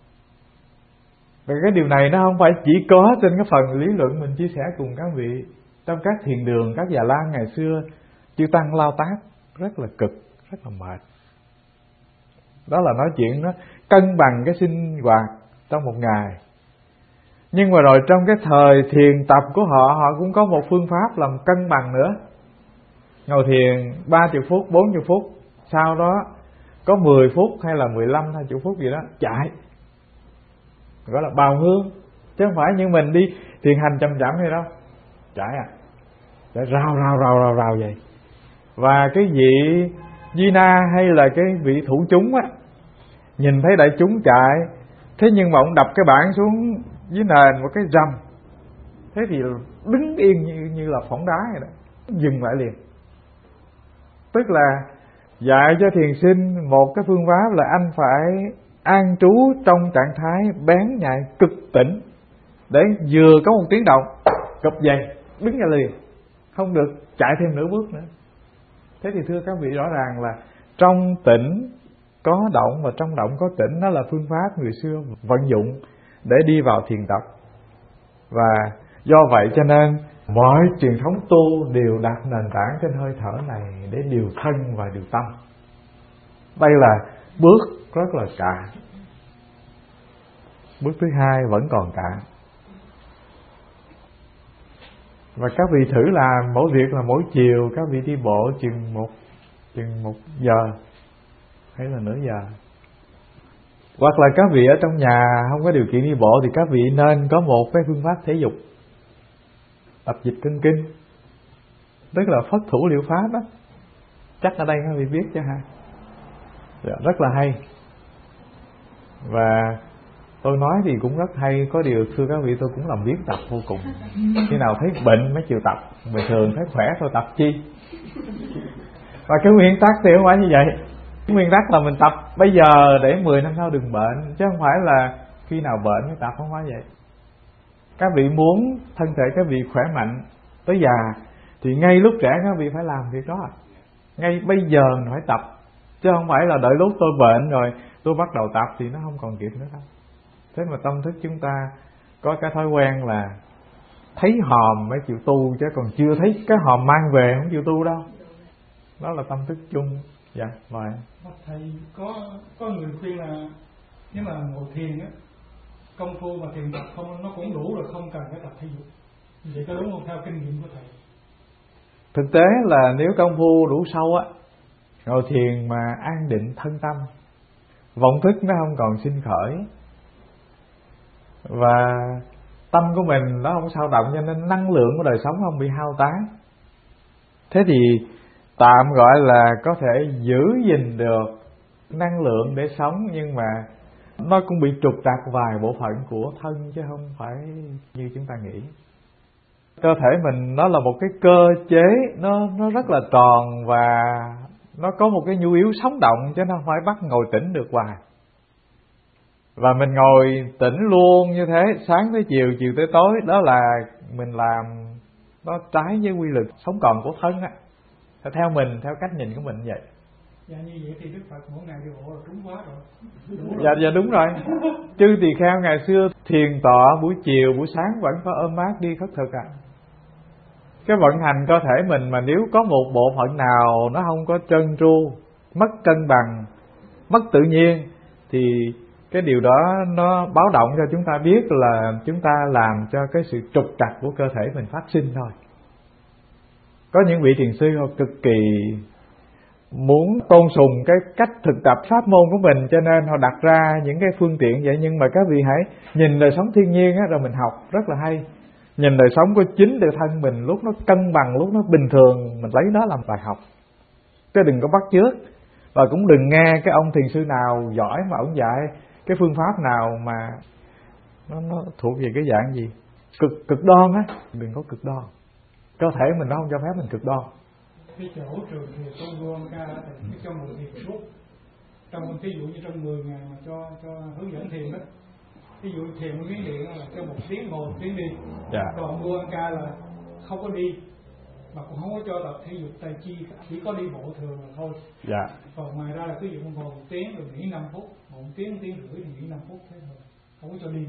Và cái điều này nó không phải chỉ có trên cái phần lý luận mình chia sẻ cùng các vị. Trong các thiền đường, các Già Lam ngày xưa, chư tăng lao tác rất là cực, rất là mệt. Đó là nói chuyện nó cân bằng cái sinh hoạt trong một ngày. Nhưng mà rồi trong cái thời thiền tập của họ, họ cũng có một phương pháp làm cân bằng nữa. Ngồi thiền ba mươi phút, bốn mươi phút, sau đó có mười phút hay là mười lăm, hai mươi phút gì đó chạy, gọi là bào hương. Chứ không phải như mình đi thiền hành chậm chậm hay đâu, chạy à, chạy rào rào rào rào rào vậy. Và cái vị Di Na hay là cái vị thủ chúng á, nhìn thấy đại chúng chạy, thế nhưng mà ông đập cái bảng xuống dưới nền một cái rầm, thế thì đứng yên như, như là phỏng đá vậy đó, dừng lại liền. Tức là dạy cho thiền sinh một cái phương pháp là anh phải an trú trong trạng thái bén nhạy cực tỉnh, để vừa có một tiếng động cụp dậy đứng ra liền, không được chạy thêm nửa bước nữa. Thế thì thưa các vị, rõ ràng là trong tỉnh có động và trong động có tỉnh, đó là phương pháp người xưa vận dụng để đi vào thiền tập. Và do vậy cho nên mọi truyền thống tu đều đặt nền tảng trên hơi thở này để điều thân và điều tâm. Đây là bước rất là cạn. Bước thứ hai vẫn còn cạn. Và các vị thử làm mỗi việc là mỗi chiều các vị đi bộ chừng một chừng một giờ hay là nửa giờ. Hoặc là các vị ở trong nhà không có điều kiện đi bộ thì các vị nên có một cái phương pháp thể dục, tập dịch thân kinh, tức là phất thủ liệu pháp đó. Chắc ở đây các vị biết chứ ha. Rất là hay. Và tôi nói thì cũng rất hay, có điều thưa các vị tôi cũng làm biếng tập vô cùng. Khi nào thấy bệnh mới chịu tập, bình thường thấy khỏe thôi tập chi. Và cái nguyên tắc thì không phải như vậy. Cái nguyên tắc là mình tập bây giờ để mười năm sau đừng bệnh, chứ không phải là khi nào bệnh mới tập, không phải vậy. Các vị muốn thân thể các vị khỏe mạnh tới già thì ngay lúc trẻ các vị phải làm việc đó. Ngay bây giờ mình phải tập, chứ không phải là đợi lúc tôi bệnh rồi tôi bắt đầu tập thì nó không còn kịp nữa đâu. Thế mà tâm thức chúng ta có cái thói quen là thấy hòm mới chịu tu, chứ còn chưa thấy cái hòm mang về không chịu tu đâu. Đó là tâm thức chung. Dạ, mời. Thầy có có người khuyên là nếu mà ngồi thiền á, công phu và thiền tập không nó cũng đủ rồi, không cần phải tập thể dục. Vậy có đúng không theo kinh nghiệm của thầy? Thực tế là nếu công phu đủ sâu á, ngồi thiền mà an định thân tâm, vọng thức nó không còn sinh khởi, và tâm của mình nó không sao động, cho nên năng lượng của đời sống không bị hao tán. Thế thì tạm gọi là có thể giữ gìn được năng lượng để sống, nhưng mà nó cũng bị trục trặc vài bộ phận của thân, chứ không phải như chúng ta nghĩ. Cơ thể mình nó là một cái cơ chế, nó nó rất là tròn và nó có một cái nhu yếu sống động, chứ nó không phải bắt ngồi tĩnh được hoài. Và mình ngồi tĩnh luôn như thế, sáng tới chiều, chiều tới tối, đó là mình làm nó trái với quy luật sống còn của thân á. Theo mình, theo cách nhìn của mình vậy. Dạ như vậy thì Đức Phật mỗi ngày đi bộ là trúng quá rồi. Đúng dạ, dạ đúng rồi. Chư tỳ kheo ngày xưa thiền tọa buổi chiều, buổi sáng vẫn phải ôm mát đi khất thực à. Cái vận hành cơ thể mình mà nếu có một bộ phận nào nó không có trơn tru, mất cân bằng, mất tự nhiên, thì cái điều đó nó báo động cho chúng ta biết là chúng ta làm cho cái sự trục trặc của cơ thể mình phát sinh thôi. Có những vị thiền sư họ cực kỳ muốn tôn sùng cái cách thực tập pháp môn của mình, cho nên họ đặt ra những cái phương tiện vậy. Nhưng mà các vị hãy nhìn đời sống thiên nhiên á, rồi mình học rất là hay. Nhìn đời sống của chính tự thân mình, lúc nó cân bằng, lúc nó bình thường, mình lấy nó làm bài học, chứ đừng có bắt chước. Và cũng đừng nghe cái ông thiền sư nào giỏi mà ông dạy cái phương pháp nào mà nó, nó thuộc về cái dạng gì cực cực đoan á. Đừng có cực đoan, cơ thể mình nó không cho phép mình cực đoan. Cái chỗ trường thì Tôn Vua Ca thì cho một thiền suốt, trong ví dụ như trong mười ngày mà cho cho hướng dẫn thiền đó, ví dụ thiền với miếng điện là cho một tiếng ngồi, một tiếng đi. Dạ. Còn Vua Ca là không có đi, mà cũng không có cho tập thể dục tài chi, chỉ có đi bộ thường là thôi. Dạ. Còn ngoài ra là ví dụ ngồi một tiếng rồi nghỉ năm phút, ngồi một tiếng, một tiếng rưỡi thì nghỉ năm phút thế thôi, không có cho đi.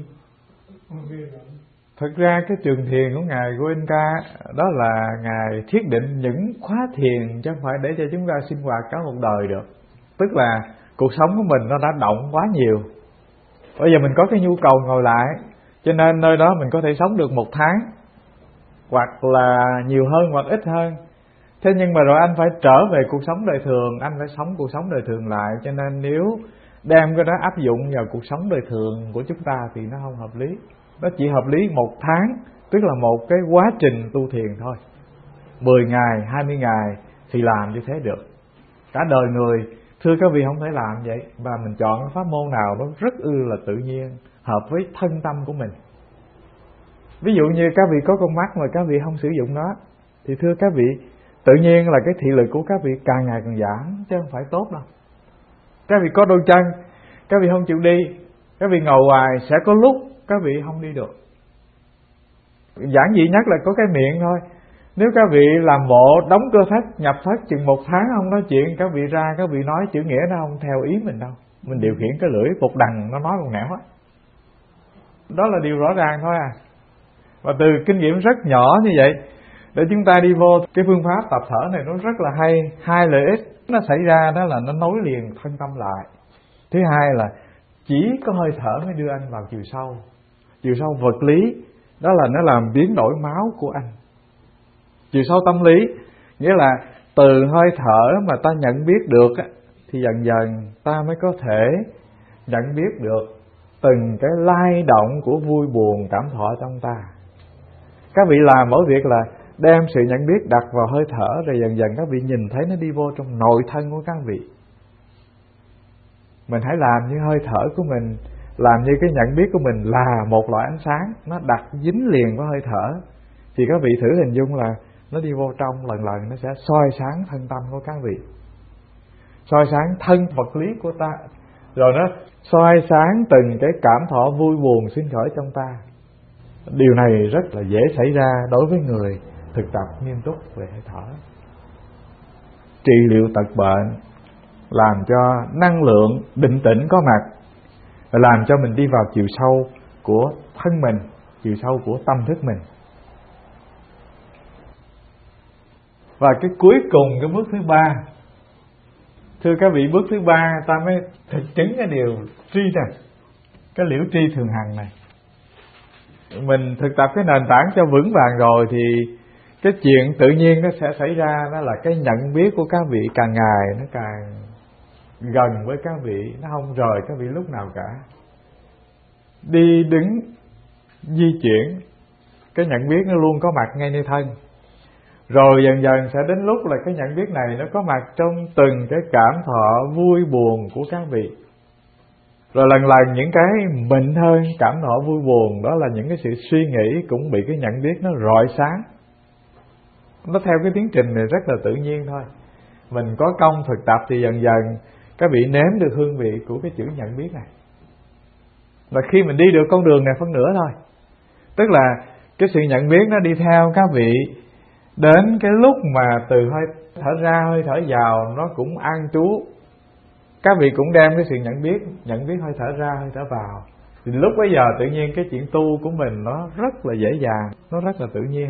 Thực ra cái trường thiền của Ngài Goenka đó là Ngài thiết định những khóa thiền, chứ không phải để cho chúng ta sinh hoạt cả một đời được. Tức là cuộc sống của mình nó đã động quá nhiều, bây giờ mình có cái nhu cầu ngồi lại, cho nên nơi đó mình có thể sống được một tháng, hoặc là nhiều hơn hoặc ít hơn. Thế nhưng mà rồi anh phải trở về cuộc sống đời thường, anh phải sống cuộc sống đời thường lại. Cho nên nếu đem cái đó áp dụng vào cuộc sống đời thường của chúng ta thì nó không hợp lý. Nó chỉ hợp lý một tháng, tức là một cái quá trình tu thiền thôi. Mười ngày, hai mươi ngày thì làm như thế được. Cả đời người, thưa các vị, không thể làm vậy. Và mình chọn cái pháp môn nào nó rất ư là tự nhiên, hợp với thân tâm của mình. Ví dụ như các vị có con mắt mà các vị không sử dụng nó, thì thưa các vị, tự nhiên là cái thị lực của các vị càng ngày càng giảm, chứ không phải tốt đâu. Các vị có đôi chân, các vị không chịu đi, các vị ngồi hoài, sẽ có lúc các vị không đi được. Giản dị nhất là có cái miệng thôi. Nếu các vị làm bộ đóng cơ thất, nhập thất chừng một tháng không nói chuyện, các vị ra các vị nói chữ nghĩa nó không theo ý mình đâu. Mình điều khiển cái lưỡi một đằng nó nói một nẻo á. Đó là điều rõ ràng thôi à. Và từ kinh nghiệm rất nhỏ như vậy, để chúng ta đi vô cái phương pháp tập thở này, nó rất là hay. Hai lợi ích nó xảy ra đó là nó nối liền thân tâm lại. Thứ hai là chỉ có hơi thở mới đưa anh vào chiều sâu. Chiều sâu vật lý, đó là nó làm biến đổi máu của anh. Chiều sâu tâm lý, nghĩa là từ hơi thở mà ta nhận biết được á, thì dần dần ta mới có thể nhận biết được từng cái lay động của vui buồn cảm thọ trong ta. Các vị làm mỗi việc là đem sự nhận biết đặt vào hơi thở, rồi dần dần các vị nhìn thấy nó đi vô trong nội thân của các vị. Mình hãy làm như hơi thở của mình, làm như cái nhận biết của mình là một loại ánh sáng, nó đặt dính liền với hơi thở. Thì các vị thử hình dung là nó đi vô trong, lần lần nó sẽ soi sáng thân tâm của các vị, soi sáng thân vật lý của ta, rồi nó soi sáng từng cái cảm thọ vui buồn sinh khởi trong ta. Điều này rất là dễ xảy ra đối với người thực tập nghiêm túc về hơi thở. Trị liệu tật bệnh, làm cho năng lượng định tĩnh có mặt, và làm cho mình đi vào chiều sâu của thân mình, chiều sâu của tâm thức mình. Và cái cuối cùng, cái bước thứ ba, thưa các vị, bước thứ ba ta mới thực chứng cái điều tri này, cái liễu tri thường hằng này. Mình thực tập cái nền tảng cho vững vàng rồi thì cái chuyện tự nhiên nó sẽ xảy ra, đó là cái nhận biết của các vị càng ngày nó càng gần với các vị, nó không rời các vị lúc nào cả. Đi đứng di chuyển, cái nhận biết nó luôn có mặt ngay nơi thân. Rồi dần dần sẽ đến lúc là cái nhận biết này nó có mặt trong từng cái cảm thọ vui buồn của các vị. Rồi lần lần những cái mịn hơn cảm thọ vui buồn, đó là những cái sự suy nghĩ cũng bị cái nhận biết nó rọi sáng. Nó theo cái tiến trình này rất là tự nhiên thôi. mình có công thực tập thì dần dần các vị nếm được hương vị của cái chữ nhận biết này. Và khi mình đi được con đường này phân nửa thôi, tức là cái sự nhận biết nó đi theo các vị đến cái lúc mà từ hơi thở ra hơi thở vào nó cũng an trú. Các vị cũng đem cái sự nhận biết nhận biết hơi thở ra hơi thở vào, thì lúc bấy giờ tự nhiên cái chuyện tu của mình nó rất là dễ dàng, nó rất là tự nhiên.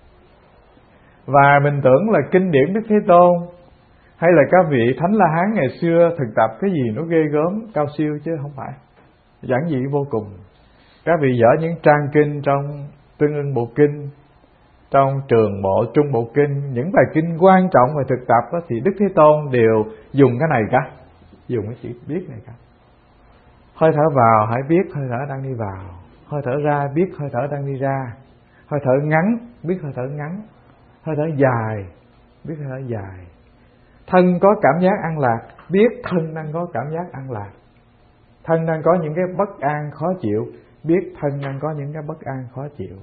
Và mình tưởng là kinh điển Đức Thế Tôn hay là các vị Thánh La Hán ngày xưa thực tập cái gì nó ghê gớm cao siêu, chứ không phải. Giản dị vô cùng. Các vị dở những trang kinh trong Tương Ưng Bộ Kinh, trong Trường Bộ, Trung Bộ Kinh, những bài kinh quan trọng về thực tập đó, thì Đức Thế Tôn đều dùng cái này cả, dùng cái chữ biết này cả. Hơi thở vào hãy biết hơi thở đang đi vào, hơi thở ra biết hơi thở đang đi ra, hơi thở ngắn biết hơi thở ngắn, hơi thở dài biết hơi thở dài. Thân có cảm giác an lạc biết thân đang có cảm giác an lạc. Thân đang có những cái bất an khó chịu biết thân đang có những cái bất an khó chịu.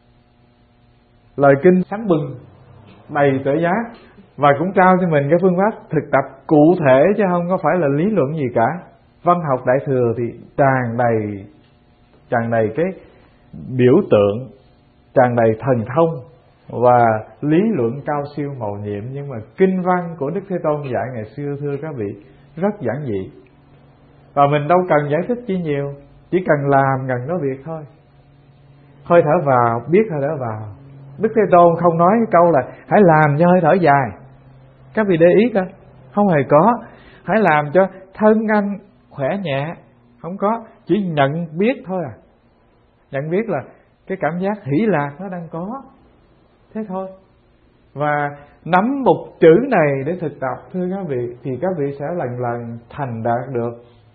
Lời kinh sáng bừng đầy tuệ giác, và cũng trao cho mình cái phương pháp thực tập cụ thể, chứ không có phải là lý luận gì cả. Văn học Đại Thừa thì tràn đầy tràn đầy cái biểu tượng, tràn đầy thần thông và lý luận cao siêu màu nhiệm. Nhưng mà kinh văn của Đức Thế Tôn dạy ngày xưa, thưa các vị, rất giản dị. Và mình đâu cần giải thích chi nhiều, chỉ cần làm gần đó việc thôi. Hơi thở vào biết hơi thở vào. Đức Thế Tôn không nói cái câu là hãy làm cho hơi thở dài. Các vị để ý coi, không hề có. Hãy làm cho thân anh khỏe nhẹ, không có. Chỉ nhận biết thôi à. Nhận biết là cái cảm giác hỷ lạc nó đang có, thế thôi. Và nắm một chữ này để thực tập, thưa các vị, thì các vị sẽ lần lần thành đạt được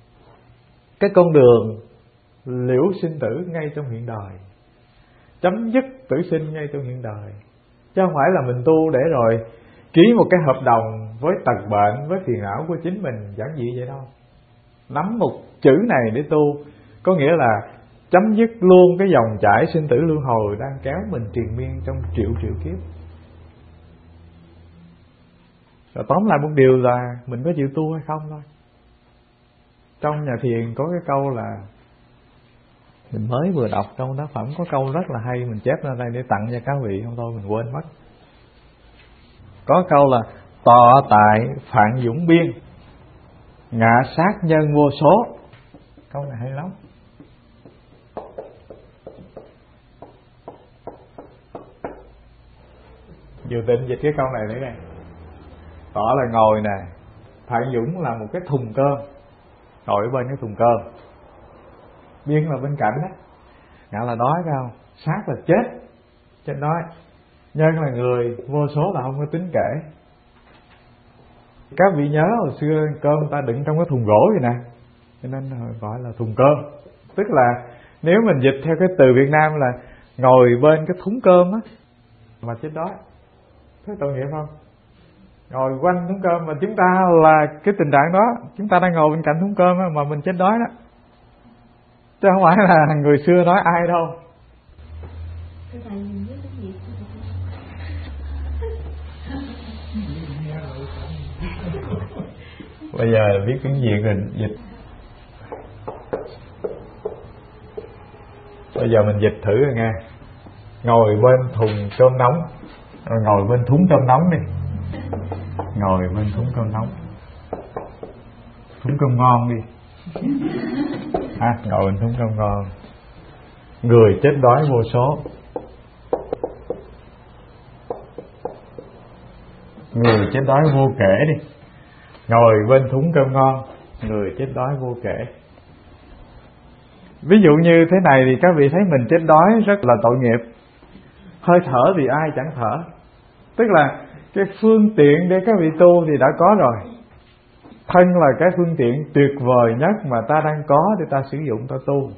cái con đường liễu sinh tử ngay trong hiện đời, chấm dứt tử sinh ngay trong hiện đời. Chứ không phải là mình tu để rồi ký một cái hợp đồng với tật bệnh, với phiền não của chính mình, giản dị vậy đâu. Nắm một chữ này để tu có nghĩa là chấm dứt luôn cái dòng chảy sinh tử luân hồi đang kéo mình triền miên trong triệu triệu kiếp. Rồi tóm lại một điều là mình có chịu tu hay không thôi. Trong nhà thiền có cái câu là, mình mới vừa đọc trong tác phẩm có câu rất là hay, mình chép ra đây để tặng cho các vị, không thôi mình quên mất. Có câu là tọa tại Phạn Dũng Biên, ngạ sát nhân vô số. Câu này hay lắm. Vừa định dịch cái câu này nữa nè. Tọa là ngồi nè, Phạn Dũng là một cái thùng cơm, ngồi ở bên cái thùng cơm. Biên là bên cạnh đó. Ngạ là đói phải không? Sát là chết, chết đói. Nhân là người, vô số là không có tính kể. Các vị nhớ hồi xưa cơm ta đựng trong cái thùng gỗ vậy nè, cho nên gọi là thùng cơm. Tức là nếu mình dịch theo cái từ Việt Nam là ngồi bên cái thúng cơm á mà chết đói. Thế tội nghiệp không? Ngồi quanh thúng cơm mà chúng ta là cái tình trạng đó, chúng ta đang ngồi bên cạnh thúng cơm mà mình chết đói đó. Chứ không phải là người xưa nói ai đâu. Bây giờ biết tiếng Việt rồi dịch. Bây giờ mình dịch thử rồi nghe. Ngồi bên thùng cơm nóng, rồi ngồi bên thúng cơm nóng đi. Ngồi bên thúng cơm nóng, thúng cơm ngon đi. À, ngồi bên thúng cơm ngon. Người chết đói vô số, người chết đói vô kể đi. Ngồi bên thúng cơm ngon, người chết đói vô kể. Ví dụ như thế này thì các vị thấy mình chết đói rất là tội nghiệp. Hơi thở thì ai chẳng thở. Tức là cái phương tiện để các vị tu thì đã có rồi. Thân là cái phương tiện tuyệt vời nhất mà ta đang có để ta sử dụng ta tu.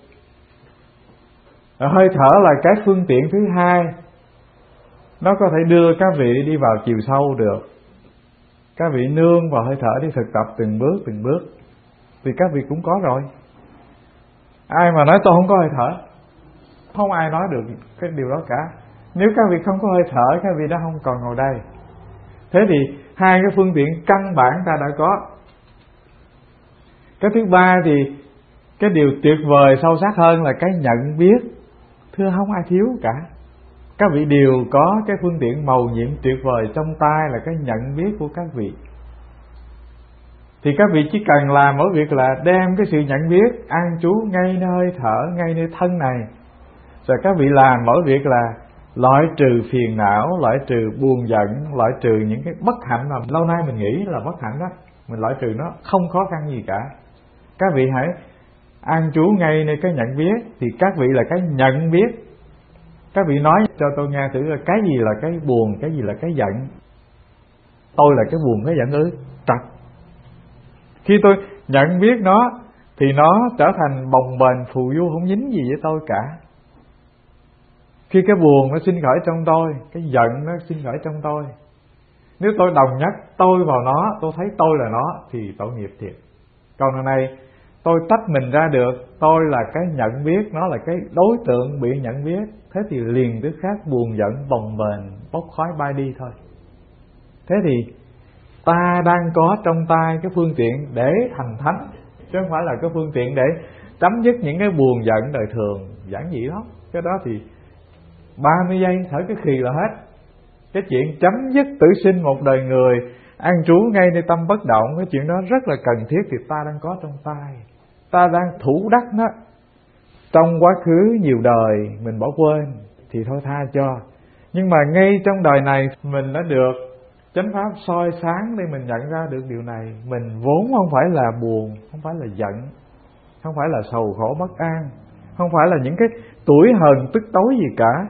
Hơi thở là cái phương tiện thứ hai, nó có thể đưa các vị đi vào chiều sâu được. Các vị nương vào hơi thở đi thực tập từng bước từng bước, thì các vị cũng có rồi. Ai mà nói tôi không có hơi thở, không ai nói được cái điều đó cả. Nếu các vị không có hơi thở, các vị đã không còn ngồi đây. Thế thì hai cái phương tiện căn bản ta đã có. Cái thứ ba thì cái điều tuyệt vời sâu sắc hơn là cái nhận biết. Thưa không ai thiếu cả. Các vị đều có cái phương tiện mầu nhiệm tuyệt vời trong tay là cái nhận biết của các vị. Thì các vị chỉ cần làm mỗi việc là đem cái sự nhận biết an trú ngay nơi hơi thở, ngay nơi thân này. Rồi các vị làm mỗi việc là loại trừ phiền não, loại trừ buồn giận, loại trừ những cái bất hạnh mà lâu nay mình nghĩ là bất hạnh đó. Mình loại trừ nó không khó khăn gì cả. Các vị hãy an trú ngay nơi cái nhận biết. Thì các vị là cái nhận biết. Các vị nói cho tôi nghe thử là cái gì là cái buồn, cái gì là cái giận. Tôi là cái buồn, cái giận ư? Trật. Khi tôi nhận biết nó thì nó trở thành bồng bềnh phù du, không dính gì với tôi cả. Khi cái buồn nó sinh khởi trong tôi, cái giận nó sinh khởi trong tôi, nếu tôi đồng nhất tôi vào nó, tôi thấy tôi là nó, thì tội nghiệp thiệt. Còn lần này tôi tách mình ra được, tôi là cái nhận biết, nó là cái đối tượng bị nhận biết. Thế thì liền tức khác buồn giận bồng bềnh bốc khói bay đi thôi. Thế thì ta đang có trong tay cái phương tiện để thành thánh, chứ không phải là cái phương tiện để chấm dứt những cái buồn giận đời thường. Giản dị lắm. Cái đó thì ba mươi giây thở cái khì là hết. Cái chuyện chấm dứt tử sinh một đời người, an trú ngay nơi tâm bất động, cái chuyện đó rất là cần thiết. Thì ta đang có trong tay, ta đang thủ đắc nó. Trong quá khứ nhiều đời mình bỏ quên thì thôi tha cho. Nhưng mà ngay trong đời này mình đã được chánh pháp soi sáng để mình nhận ra được điều này. Mình vốn không phải là buồn, không phải là giận, không phải là sầu khổ bất an, không phải là những cái tuổi hờn tức tối gì cả.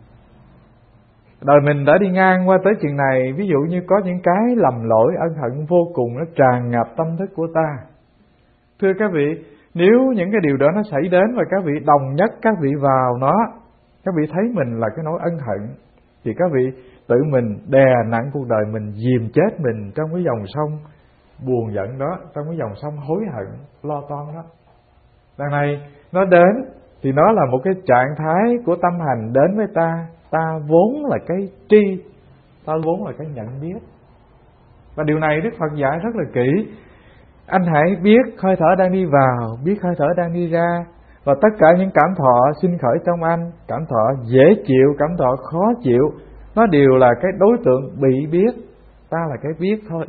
Đời mình đã đi ngang qua tới chuyện này. Ví dụ như có những cái lầm lỗi ân hận vô cùng, nó tràn ngập tâm thức của ta. Thưa các vị, nếu những cái điều đó nó xảy đến và các vị đồng nhất các vị vào nó, các vị thấy mình là cái nỗi ân hận, thì các vị tự mình đè nặng cuộc đời mình, dìm chết mình trong cái dòng sông buồn giận đó, trong cái dòng sông hối hận lo toan đó. Đằng này nó đến thì nó là một cái trạng thái của tâm hành đến với ta. Ta vốn là cái tri, ta vốn là cái nhận biết. Và điều này Đức Phật dạy rất là kỹ. Anh hãy biết hơi thở đang đi vào, biết hơi thở đang đi ra, và tất cả những cảm thọ sinh khởi trong anh, cảm thọ dễ chịu, cảm thọ khó chịu, nó đều là cái đối tượng bị biết. Ta là cái biết thôi.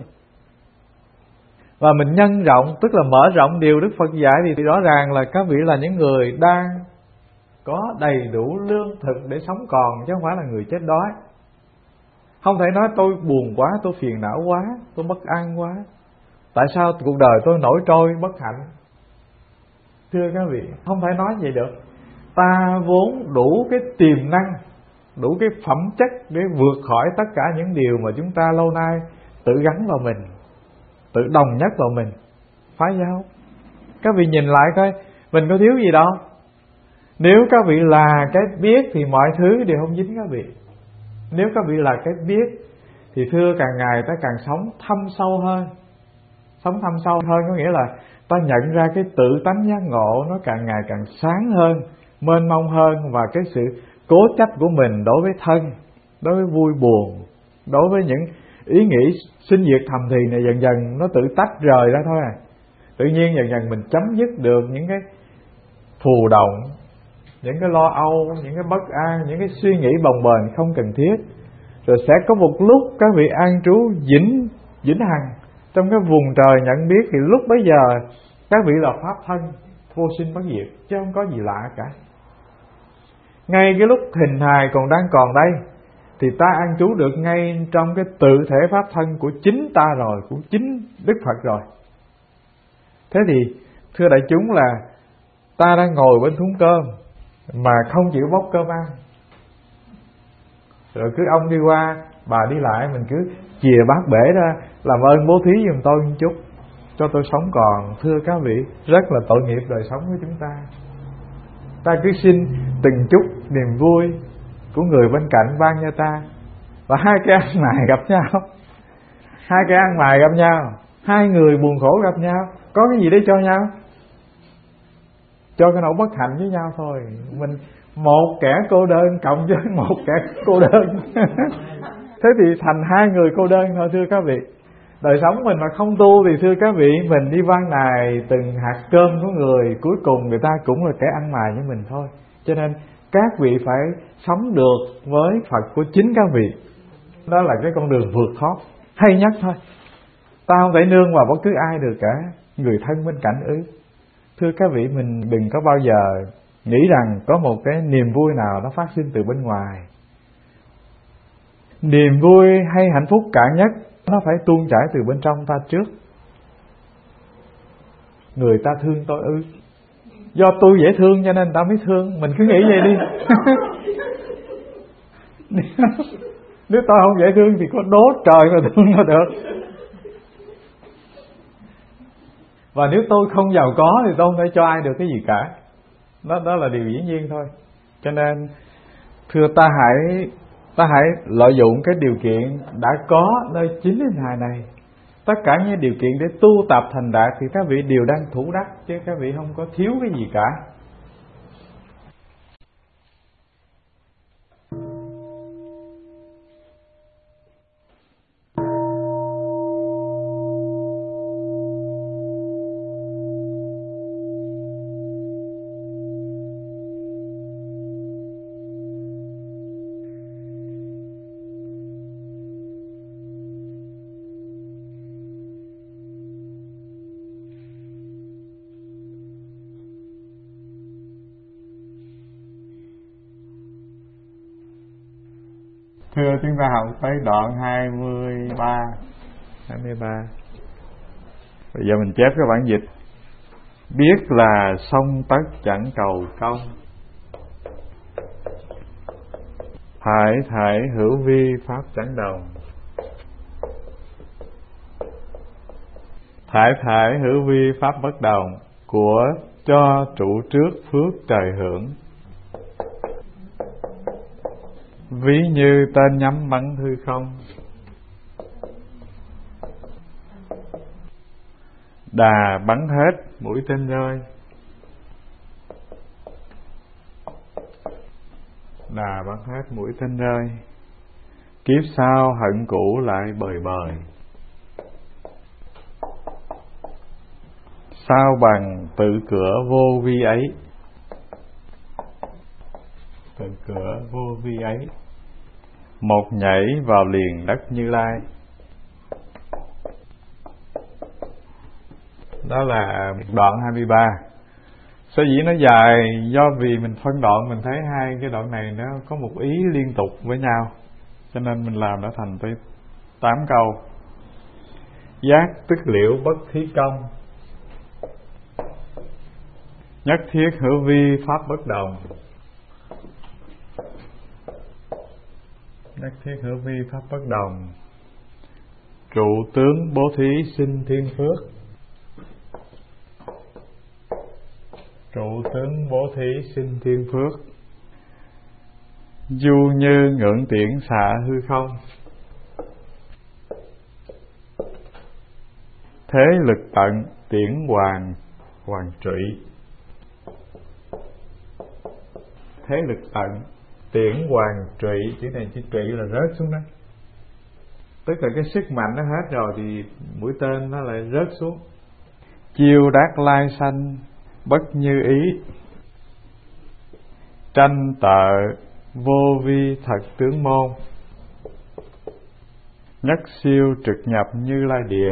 Và mình nhân rộng, tức là mở rộng điều Đức Phật dạy, thì rõ ràng là các vị là những người đang có đầy đủ lương thực để sống còn, chứ không phải là người chết đói. Không thể nói tôi buồn quá, tôi phiền não quá, tôi bất an quá, tại sao cuộc đời tôi nổi trôi bất hạnh. Thưa các vị, không thể nói vậy được. Ta vốn đủ cái tiềm năng, đủ cái phẩm chất để vượt khỏi tất cả những điều mà chúng ta lâu nay tự gắn vào mình, tự đồng nhất vào mình. Phải không? Các vị nhìn lại coi, mình có thiếu gì đâu. Nếu các vị là cái biết thì mọi thứ đều không dính các vị. Nếu các vị là cái biết thì thưa càng ngày ta càng sống thâm sâu hơn. Sống thâm sâu hơn có nghĩa là ta nhận ra cái tự tánh giác ngộ nó càng ngày càng sáng hơn, mênh mông hơn. Và cái sự cố chấp của mình đối với thân, đối với vui buồn, đối với những ý nghĩ sinh diệt thầm thì này dần dần nó tự tách rời ra thôi à. Tự nhiên dần dần mình chấm dứt được những cái phù động, những cái lo âu, những cái bất an, những cái suy nghĩ bồng bềnh không cần thiết. Rồi sẽ có một lúc các vị an trú vĩnh vĩnh hằng trong cái vùng trời nhận biết, thì lúc bấy giờ các vị là pháp thân vô sinh bất diệt, chứ không có gì lạ cả. Ngay cái lúc hình hài còn đang còn đây thì ta an trú được ngay trong cái tự thể pháp thân của chính ta rồi, của chính Đức Phật rồi. Thế thì thưa đại chúng là ta đang ngồi bên thúng cơm mà không chịu bốc cơm ăn, rồi cứ ông đi qua bà đi lại, mình cứ chìa bát bể ra, làm ơn bố thí giùm tôi một chút cho tôi sống còn. Thưa các vị, rất là tội nghiệp đời sống của chúng ta. Ta cứ xin từng chút niềm vui của người bên cạnh ban cho ta, và hai cái ăn mày gặp nhau, hai cái ăn mày gặp nhau, hai người buồn khổ gặp nhau, có cái gì để cho nhau? Cho cái nỗi bất hạnh với nhau thôi. Mình một kẻ cô đơn cộng với một kẻ cô đơn Thế thì thành hai người cô đơn thôi thưa các vị. Đời sống mình mà không tu thì thưa các vị, mình đi van nài từng hạt cơm của người, cuối cùng người ta cũng là kẻ ăn mài như mình thôi. Cho nên các vị phải sống được với Phật của chính các vị. Đó là cái con đường vượt thoát hay nhất thôi. Ta không thể nương vào bất cứ ai được cả, người thân bên cạnh ư. Thưa các vị, mình đừng có bao giờ nghĩ rằng có một cái niềm vui nào nó phát sinh từ bên ngoài. Niềm vui hay hạnh phúc cả nhất nó phải tuôn chảy từ bên trong ta trước. Người ta thương tôi ư? Do tôi dễ thương cho nên ta mới thương. Mình cứ nghĩ vậy đi. Nếu tôi không dễ thương thì có đốt trời mà thương nó được. Và nếu tôi không giàu có thì tôi không thể cho ai được cái gì cả. Đó, đó là điều dĩ nhiên thôi. Cho nên thưa ta hãy ta hãy lợi dụng cái điều kiện đã có nơi chính hình hài này. Tất cả những điều kiện để tu tập thành đạt thì các vị đều đang thủ đắc, chứ các vị không có thiếu cái gì cả. Thưa chúng ta học tới đoạn hai mươi ba. hai mươi ba. Bây giờ mình chép cái bản dịch. Biết là song tất chẳng cầu công, thải thải hữu vi pháp chẳng đồng. Thải thải hữu vi pháp bất đồng, của cho trụ trước phước trời hưởng. Ví như tên nhắm bắn hư không, đà bắn hết mũi tên rơi. Đà bắn hết mũi tên rơi, kiếp sau hận cũ lại bời bời. Sao bằng tự cửa vô vi ấy, tự cửa vô vi ấy, một nhảy vào liền đất Như Lai. Đó là đoạn hai mươi ba. Sở dĩ nó dài do vì mình phân đoạn, mình thấy hai cái đoạn này nó có một ý liên tục với nhau, cho nên mình làm đã thành tới tám câu. Giác tức liễu bất thí công, nhất thiết hữu vi pháp bất đồng. Nhất thiết hữu vi pháp bất đồng, trụ tướng bố thí sinh thiên phước. Trụ tướng bố thí sinh thiên phước, du như ngưỡng tiễn xạ hư không. Thế lực tận tiễn hoàng hoàng trị. Thế lực tận tiễn hoàng trị, chữ này chữ trị là rớt xuống đó, tức là cái sức mạnh nó hết rồi thì mũi tên nó lại rớt xuống. Chiêu đát lai sanh bất như ý, tranh tợ vô vi thật tướng môn. Nhất siêu trực nhập Như Lai địa.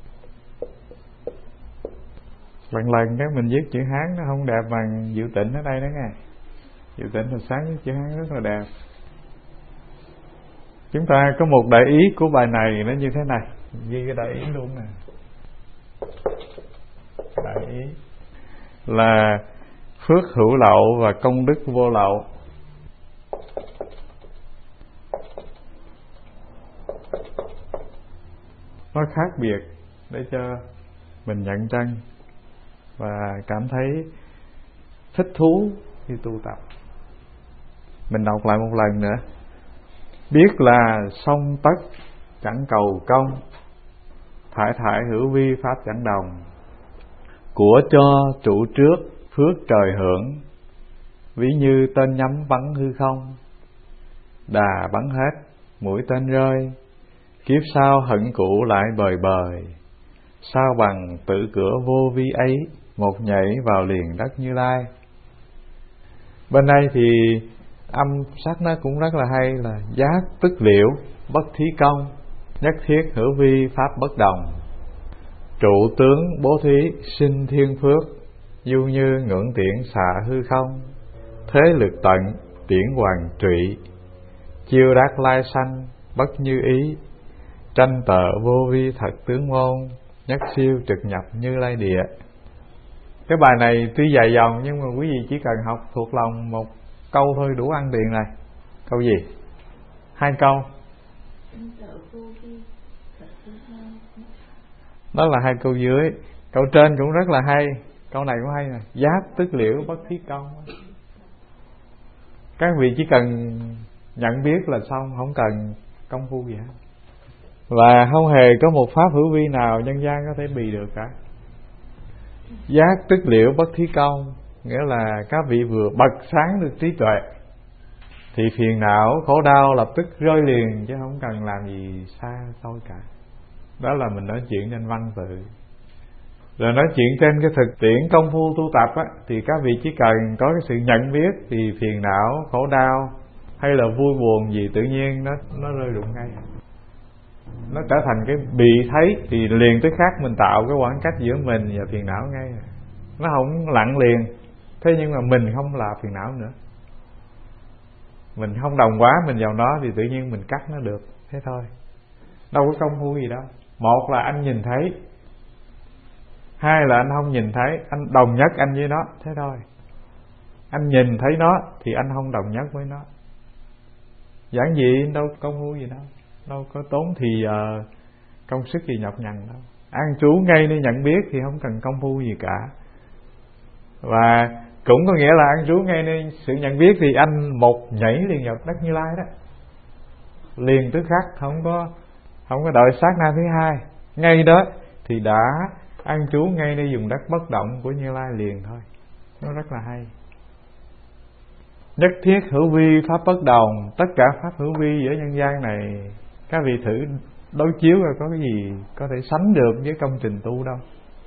Lần lần cái mình viết chữ Hán nó không đẹp bằng Diệu Tịnh ở đây đó nghe. Diệu Tịnh hồi sáng với chữ Hán rất là đẹp. Chúng ta có một đại ý của bài này nó như thế này, ghi cái đại ý luôn nè. Đại ý là phước hữu lậu và công đức vô lậu. Nó khác biệt để cho mình nhận chân và cảm thấy thích thú khi tu tập. Mình đọc lại một lần nữa. Biết là song tất chẳng cầu công, thải thải hữu vi pháp chẳng đồng, của cho trụ trước phước trời hưởng. Ví như tên nhắm bắn hư không, đà bắn hết mũi tên rơi, kiếp sau hận cũ lại bời bời. Sao bằng tự cửa vô vi ấy, một nhảy vào liền đất Như Lai. Bên đây thì âm sắc nó cũng rất là hay, là giác tức liễu bất thí công, nhất thiết hữu vi pháp bất đồng. Trụ tướng bố thí sinh thiên phước, du như ngưỡng tiễn xạ hư không. Thế lực tận tiễn hoàng trụy, chiêu đắc lai sanh bất như ý. Tranh tờ vô vi thật tướng môn, nhất siêu trực nhập Như Lai địa. Cái bài này tuy dài dòng nhưng mà quý vị chỉ cần học thuộc lòng một câu thôi đủ ăn tiền này. Câu gì? Hai câu. Đó là hai câu dưới. Câu trên cũng rất là hay. Câu này cũng hay nè. Giáp tức liễu bất thí công. Các vị chỉ cần nhận biết là xong, không cần công phu gì hết. Và không hề có một pháp hữu vi nào nhân gian có thể bì được cả. Giác tức liễu bất thí công, nghĩa là các vị vừa bật sáng được trí tuệ thì phiền não khổ đau lập tức rơi liền, chứ không cần làm gì xa xôi cả. Đó là mình nói chuyện trên văn tự. Rồi nói chuyện trên cái thực tiễn công phu tu tập á, thì các vị chỉ cần có cái sự nhận biết thì phiền não khổ đau hay là vui buồn gì tự nhiên nó nó rơi rụng ngay, nó trở thành cái bị thấy, thì liền tức khắc mình tạo cái khoảng cách giữa mình và phiền não ngay. Nó không lặng liền, thế nhưng mà mình không là phiền não nữa, mình không đồng hóa mình vào nó thì tự nhiên mình cắt nó được, thế thôi. Đâu có công phu gì đâu. Một là anh nhìn thấy, hai là anh không nhìn thấy, anh đồng nhất anh với nó, thế thôi. Anh nhìn thấy nó thì anh không đồng nhất với nó. Giản dị, đâu có công phu gì đâu, đâu có tốn thì uh, công sức gì nhọc nhằn đâu. An trú ngay nơi nhận biết thì không cần công phu gì cả. Và cũng có nghĩa là an trú ngay nơi sự nhận biết thì anh một nhảy liền vào đất Như Lai đó, liền tức khắc, không có không có đợi sát na thứ hai, ngay đó thì đã an trú ngay nơi vùng đất bất động của Như Lai liền thôi. Nó rất là hay. Nhất thiết hữu vi pháp bất đồng. Tất cả pháp hữu vi giữa nhân gian này, các vị thử đối chiếu rồi có cái gì có thể sánh được với công trình tu đâu.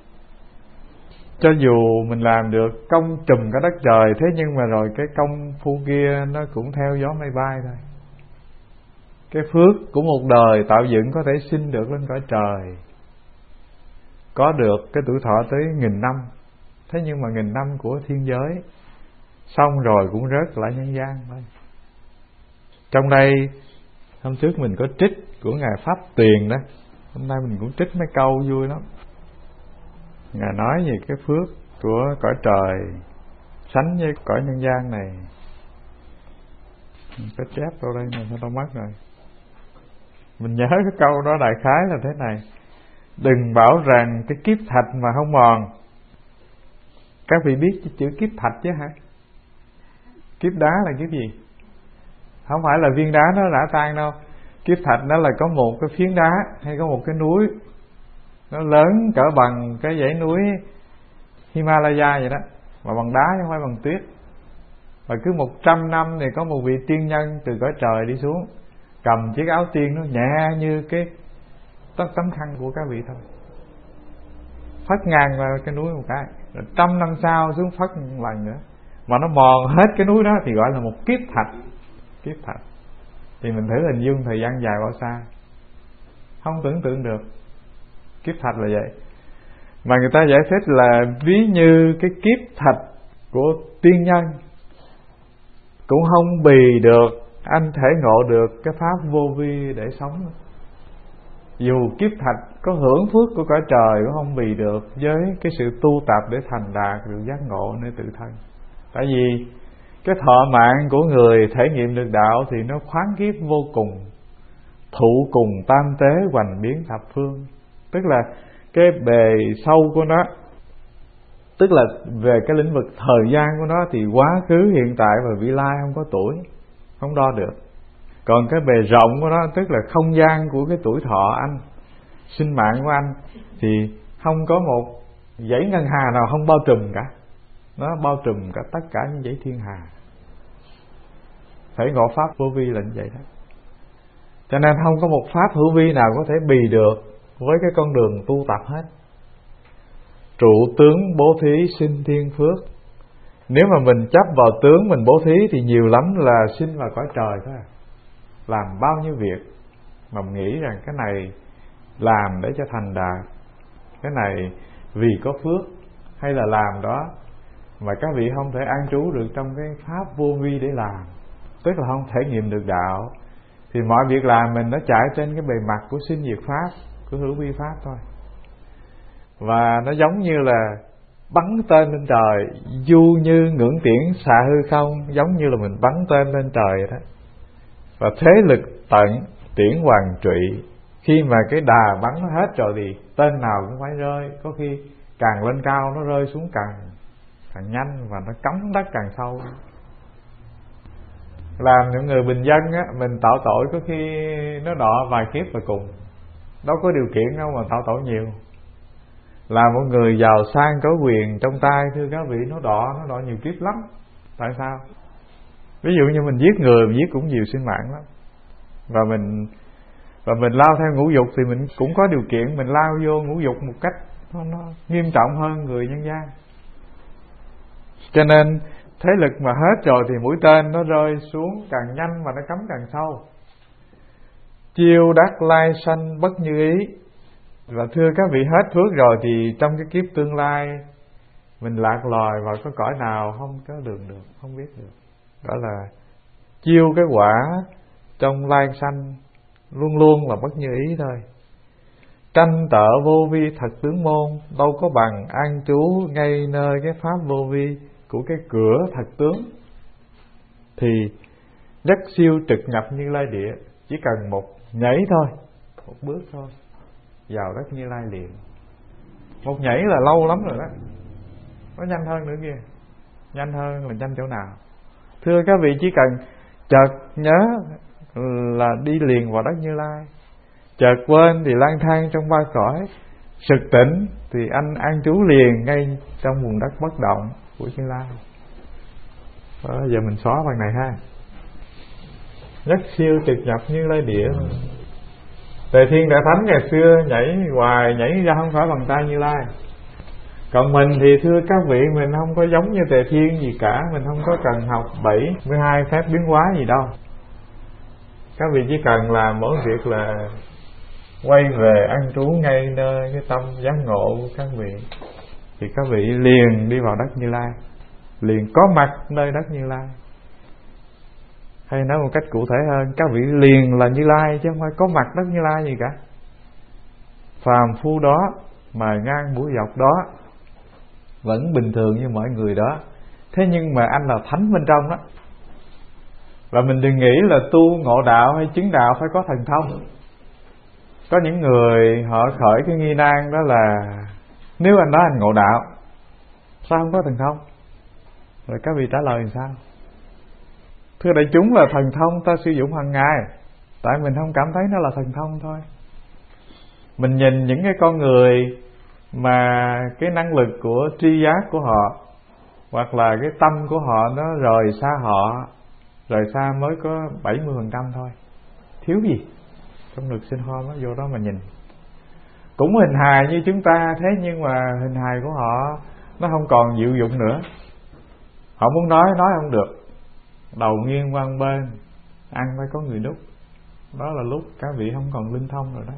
Cho dù mình làm được công trùm cả đất trời, thế nhưng mà rồi cái công phu kia nó cũng theo gió mây bay thôi. Cái phước của một đời tạo dựng có thể sinh được lên cõi trời, có được cái tuổi thọ tới nghìn năm, thế nhưng mà nghìn năm của thiên giới xong rồi cũng rớt lại nhân gian thôi. Trong đây hôm trước mình có trích của Ngài Pháp Tuyền đó, hôm nay mình cũng trích mấy câu vui lắm. Ngài nói về cái phước của cõi trời sánh với cõi nhân gian này. Mình có chép vào đây mà sao tao mất rồi. Mình nhớ cái câu đó đại khái là thế này: đừng bảo rằng cái kiếp thạch mà không mòn. Các vị biết chữ kiếp thạch chứ hả? Kiếp đá là kiếp gì? Không phải là viên đá nó đã tan đâu. Kiếp thạch đó là có một cái phiến đá hay có một cái núi nó lớn cỡ bằng cái dãy núi Himalaya vậy đó, mà bằng đá chứ không phải bằng tuyết. Và cứ một trăm năm thì có một vị tiên nhân từ cõi trời đi xuống, cầm chiếc áo tiên nó nhẹ như cái tấm tấm khăn của các vị thôi, phất ngang vào cái núi một cái, rồi trăm năm sau xuống phất một lần nữa, mà nó mòn hết cái núi đó thì gọi là một kiếp thạch. Kiếp thạch thì mình thử hình dung thời gian dài bao xa, không tưởng tượng được. Kiếp thạch là vậy. Mà người ta giải thích là ví như cái kiếp thạch của tiên nhân cũng không bì được anh thể ngộ được cái pháp vô vi để sống. Dù kiếp thạch có hưởng phước của cõi trời cũng không bì được với cái sự tu tập để thành đạt được giác ngộ nơi tự thân. Tại vì cái thọ mạng của người thể nghiệm được đạo thì nó khoáng kiếp vô cùng, thụ cùng tam tế hoành biến thập phương. Tức là cái bề sâu của nó, tức là về cái lĩnh vực thời gian của nó thì quá khứ, hiện tại và vị lai không có tuổi, không đo được. Còn cái bề rộng của nó, tức là không gian của cái tuổi thọ anh, sinh mạng của anh, thì không có một dãy ngân hà nào không bao trùm cả. Nó bao trùm cả tất cả những dãy thiên hà. Thể ngộ pháp vô vi là như vậy đó. Cho nên không có một pháp hữu vi nào có thể bì được với cái con đường tu tập hết. Trụ tướng bố thí sinh thiên phước. Nếu mà mình chấp vào tướng mình bố thí thì nhiều lắm là sinh vào cõi trời thôi. Làm bao nhiêu việc mà mình nghĩ rằng cái này làm để cho thành đạt, cái này vì có phước, hay là làm đó mà các vị không thể an trú được trong cái pháp vô vi để làm, tức là không thể nghiệm được đạo, thì mọi việc làm mình nó chạy trên cái bề mặt của sinh diệt pháp, của hữu vi pháp thôi. Và nó giống như là bắn tên lên trời, du như ngưỡng tiễn xạ hư không, giống như là mình bắn tên lên trời vậy đó. Và thế lực tận tiễn hoàng trụy, khi mà cái đà bắn nó hết rồi thì tên nào cũng phải rơi. Có khi càng lên cao nó rơi xuống càng càng nhanh, và nó cắm đất càng sâu. Làm những người bình dân á, mình tạo tội có khi nó đọ vài kiếp và cùng, đâu có điều kiện đâu mà tạo tội nhiều. Là một người giàu sang có quyền trong tay, thưa các vị, nó đọ nó đọ nhiều kiếp lắm. Tại sao? Ví dụ như mình giết người, mình giết cũng nhiều sinh mạng lắm. Và mình và mình lao theo ngũ dục thì mình cũng có điều kiện mình lao vô ngũ dục một cách nó, nó nghiêm trọng hơn người nhân gian. Cho nên thế lực mà hết rồi thì mũi tên nó rơi xuống càng nhanh và nó cắm càng sâu. Chiêu đắc lai sanh bất như ý. Và thưa các vị, hết phước rồi thì trong cái kiếp tương lai mình lạc loài vào cái cõi nào không có đường được, không biết được. Đó là chiêu cái quả trong lai sanh luôn luôn là bất như ý thôi. Tranh tợ vô vi thật tướng môn, đâu có bằng an trú ngay nơi cái pháp vô vi của cái cửa thật tướng. Thì nhất siêu trực nhập Như Lai địa, chỉ cần một nhảy thôi, một bước thôi, vào đất Như Lai liền. Một nhảy là lâu lắm rồi đó, nó nhanh hơn nữa kia. Nhanh hơn là nhanh chỗ nào? Thưa các vị, chỉ cần chợt nhớ là đi liền vào đất Như Lai, chợt quên thì lang thang trong ba cõi, sực tỉnh thì anh an trú liền ngay trong vùng đất bất động của Như Lai. Đó, giờ mình xóa phần này ha. Nhất siêu trực nhập Như Lai địa. Tề Thiên Đại Thánh ngày xưa nhảy hoài, nhảy ra không phải bằng tay Như Lai. Còn mình thì thưa các vị, mình không có giống như Tề Thiên gì cả. Mình không có cần học bảy mươi hai phép biến hóa gì đâu. Các vị chỉ cần làm mỗi việc là quay về ăn trú ngay nơi cái tâm giác ngộ của các vị, thì các vị liền đi vào đất Như Lai, liền có mặt nơi đất Như Lai. Hay nói một cách cụ thể hơn, các vị liền là Như Lai chứ không phải có mặt đất Như Lai gì cả. Phàm phu đó mà ngang mũi dọc đó vẫn bình thường như mọi người đó. Thế nhưng mà anh là thánh bên trong đó. Và mình đừng nghĩ là tu ngộ đạo hay chứng đạo phải có thần thông. Có những người họ khởi cái nghi nan đó là nếu anh nói anh ngộ đạo, sao không có thần thông? Rồi các vị trả lời làm sao? Thưa đại chúng, là thần thông ta sử dụng hàng ngày, tại mình không cảm thấy nó là thần thông thôi. Mình nhìn những cái con người mà cái năng lực của tri giác của họ, hoặc là cái tâm của họ nó rời xa họ, rời xa mới có bảy mươi phần trăm thôi. Thiếu gì? Trong lực sinh hoa nó vô đó mà nhìn, cũng hình hài như chúng ta, thế nhưng mà hình hài của họ nó không còn dịu dụng nữa. Họ muốn nói, nói không được, đầu nghiêng qua bên, ăn phải có người đút. Đó là lúc các vị không còn linh thông rồi đó.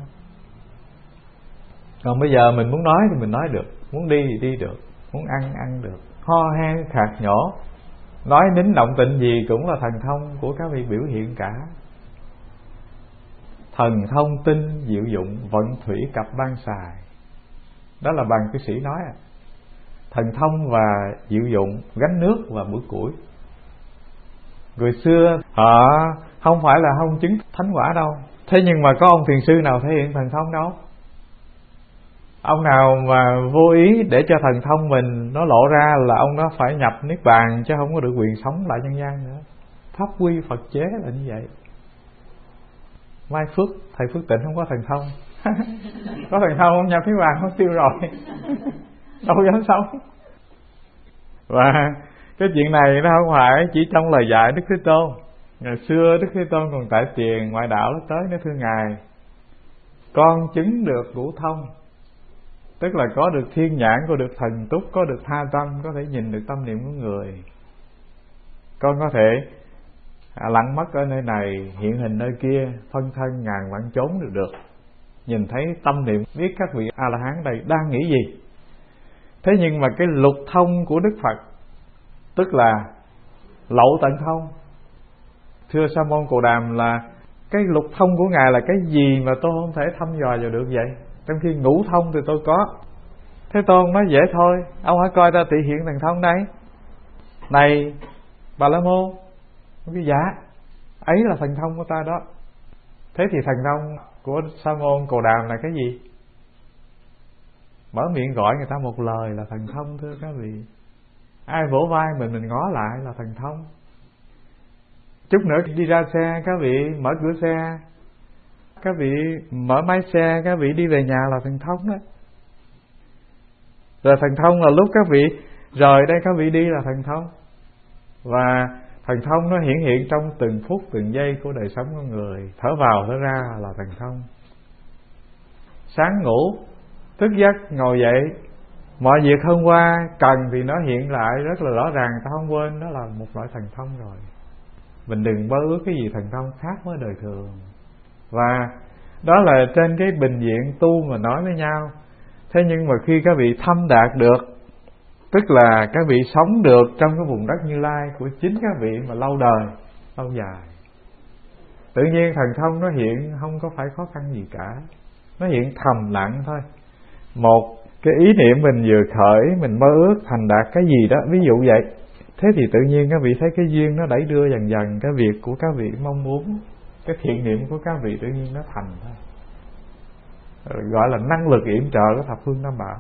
Còn bây giờ mình muốn nói thì mình nói được, muốn đi thì đi được, muốn ăn ăn được, ho han khạc nhổ, nói nín động tịnh gì cũng là thần thông của các vị biểu hiện cả. Thần thông tinh diệu dụng, vận thủy cặp ban xài. Đó là bằng cư sĩ nói à. Thần thông và diệu dụng, gánh nước và bữa củi. Người xưa họ không phải là không chứng thánh quả đâu, thế nhưng mà có ông thiền sư nào thể hiện thần thông đâu. Ông nào mà vô ý để cho thần thông mình nó lộ ra là ông đó phải nhập niết bàn, chứ không có được quyền sống lại nhân gian nữa. Pháp quy Phật chế là như vậy. Mai Phước, thầy Phước Tịnh không có thần thông. Có thần thông không nhập niết bàn không tiêu rồi. Đâu dám sống. Và cái chuyện này nó không phải chỉ trong lời dạy Đức Thế Tôn. Ngày xưa Đức Thế Tôn còn tại tiền ngoại đạo nó tới nó thưa Ngài, con chứng được ngũ thông, tức là có được thiên nhãn, có được thần túc, có được tha tâm, có thể nhìn được tâm niệm của người. Con có thể à, lặng mất ở nơi này, hiện hình nơi kia, phân thân ngàn vạn chốn được được, nhìn thấy tâm niệm, biết các vị A La Hán đây đang nghĩ gì. Thế nhưng mà cái lục thông của Đức Phật, tức là lậu tận thông, thưa Sa môn Cồ Đàm, là cái lục thông của Ngài là cái gì mà tôi không thể thăm dò vào được vậy? Trong khi ngũ thông thì tôi có. Thế Tôn nói dễ thôi, ông hãy coi ta thị hiện thần thông đây. Này Bà La Môn, cái dạ ấy là thần thông của ta đó. Thế thì thần thông của Sa môn Cồ Đàm là cái gì? Mở miệng gọi người ta một lời là thần thông, thưa các vị. Ai vỗ vai mình mình ngó lại là thần thông. Chút nữa đi ra xe, các vị mở cửa xe, các vị mở máy xe, các vị đi về nhà là thần thông đó. Rồi thần thông là lúc các vị rời đây, các vị đi là thần thông. Và thần thông nó hiển hiện trong từng phút từng giây của đời sống con người. Thở vào thở ra là thần thông. Sáng ngủ thức giấc ngồi dậy, mọi việc hôm qua cần thì nó hiện lại rất là rõ ràng, ta không quên, đó là một loại thần thông rồi. Mình đừng mơ ước cái gì thần thông khác với đời thường. Và đó là trên cái bình diện tu mà nói với nhau. Thế nhưng mà khi các vị thâm đạt được, tức là các vị sống được trong cái vùng đất Như Lai của chính các vị mà lâu đời, lâu dài, tự nhiên thần thông nó hiện không có phải khó khăn gì cả. Nó hiện thầm lặng thôi. Một cái ý niệm mình vừa khởi, mình mơ ước thành đạt cái gì đó, ví dụ vậy. Thế thì tự nhiên các vị thấy cái duyên nó đẩy đưa dần dần cái việc của các vị mong muốn, cái thiện niệm của các vị tự nhiên nó thành thôi. Gọi là năng lực yểm trợ của thập phương Tam Bảo.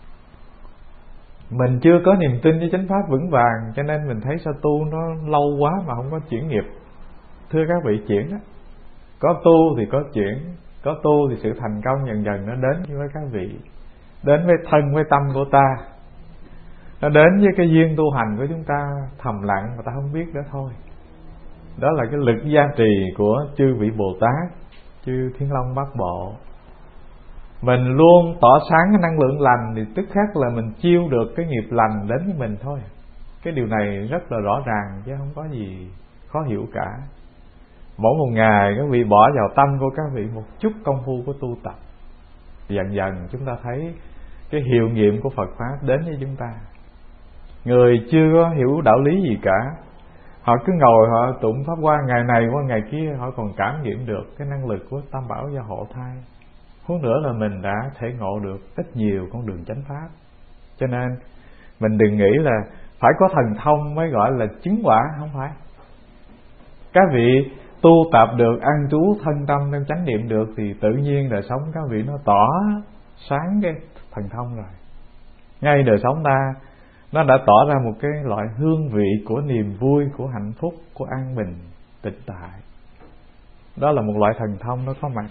Mình chưa có niềm tin với chánh pháp vững vàng, cho nên mình thấy sao tu nó lâu quá mà không có chuyển nghiệp. Thưa các vị, chuyển đó. Có tu thì có chuyển, có tu thì sự thành công dần dần nó đến với các vị, đến với thân với tâm của ta, nó đến với cái duyên tu hành của chúng ta thầm lặng mà ta không biết đó thôi. Đó là cái lực gia trì của chư vị Bồ Tát, chư Thiên Long Bát Bộ. Mình luôn tỏ sáng cái năng lượng lành thì tức khắc là mình chiêu được cái nghiệp lành đến với mình thôi. Cái điều này rất là rõ ràng chứ không có gì khó hiểu cả. Mỗi một ngày các vị bỏ vào tâm của các vị một chút công phu của tu tập, dần dần chúng ta thấy cái hiệu nghiệm của Phật Pháp đến với chúng ta. Người chưa có hiểu đạo lý gì cả, họ cứ ngồi họ tụng pháp qua ngày này qua ngày kia, họ còn cảm nghiệm được cái năng lực của Tam Bảo gia hộ thai. Huống nữa là mình đã thể ngộ được ít nhiều con đường chánh pháp. Cho nên mình đừng nghĩ là phải có thần thông mới gọi là chứng quả, không phải. Các vị tu tập được, ăn trú thân tâm trong chánh niệm được thì tự nhiên đời sống các vị nó tỏ sáng cái thần thông rồi. Ngay đời sống ta nó đã tỏ ra một cái loại hương vị của niềm vui, của hạnh phúc, của an bình, tịnh tại. Đó là một loại thần thông nó có mặt.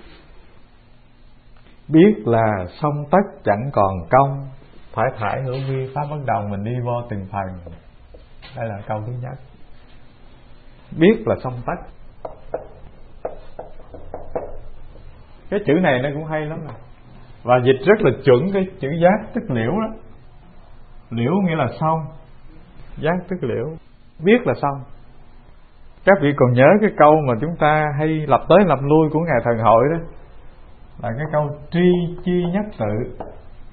Biết là song tất chẳng còn công, phải thải hữu vi pháp bất đồng, mình đi vô từng phần. Đây là câu thứ nhất. Biết là song tất. Cái chữ này nó cũng hay lắm rồi. Và dịch rất là chuẩn cái chữ giác tức liễu đó. Liễu nghĩa là xong, giác tức liễu. Biết là xong. Các vị còn nhớ cái câu mà chúng ta hay lặp tới lặp lui của Ngài Thần Hội đó, là cái câu tri chi nhất tự,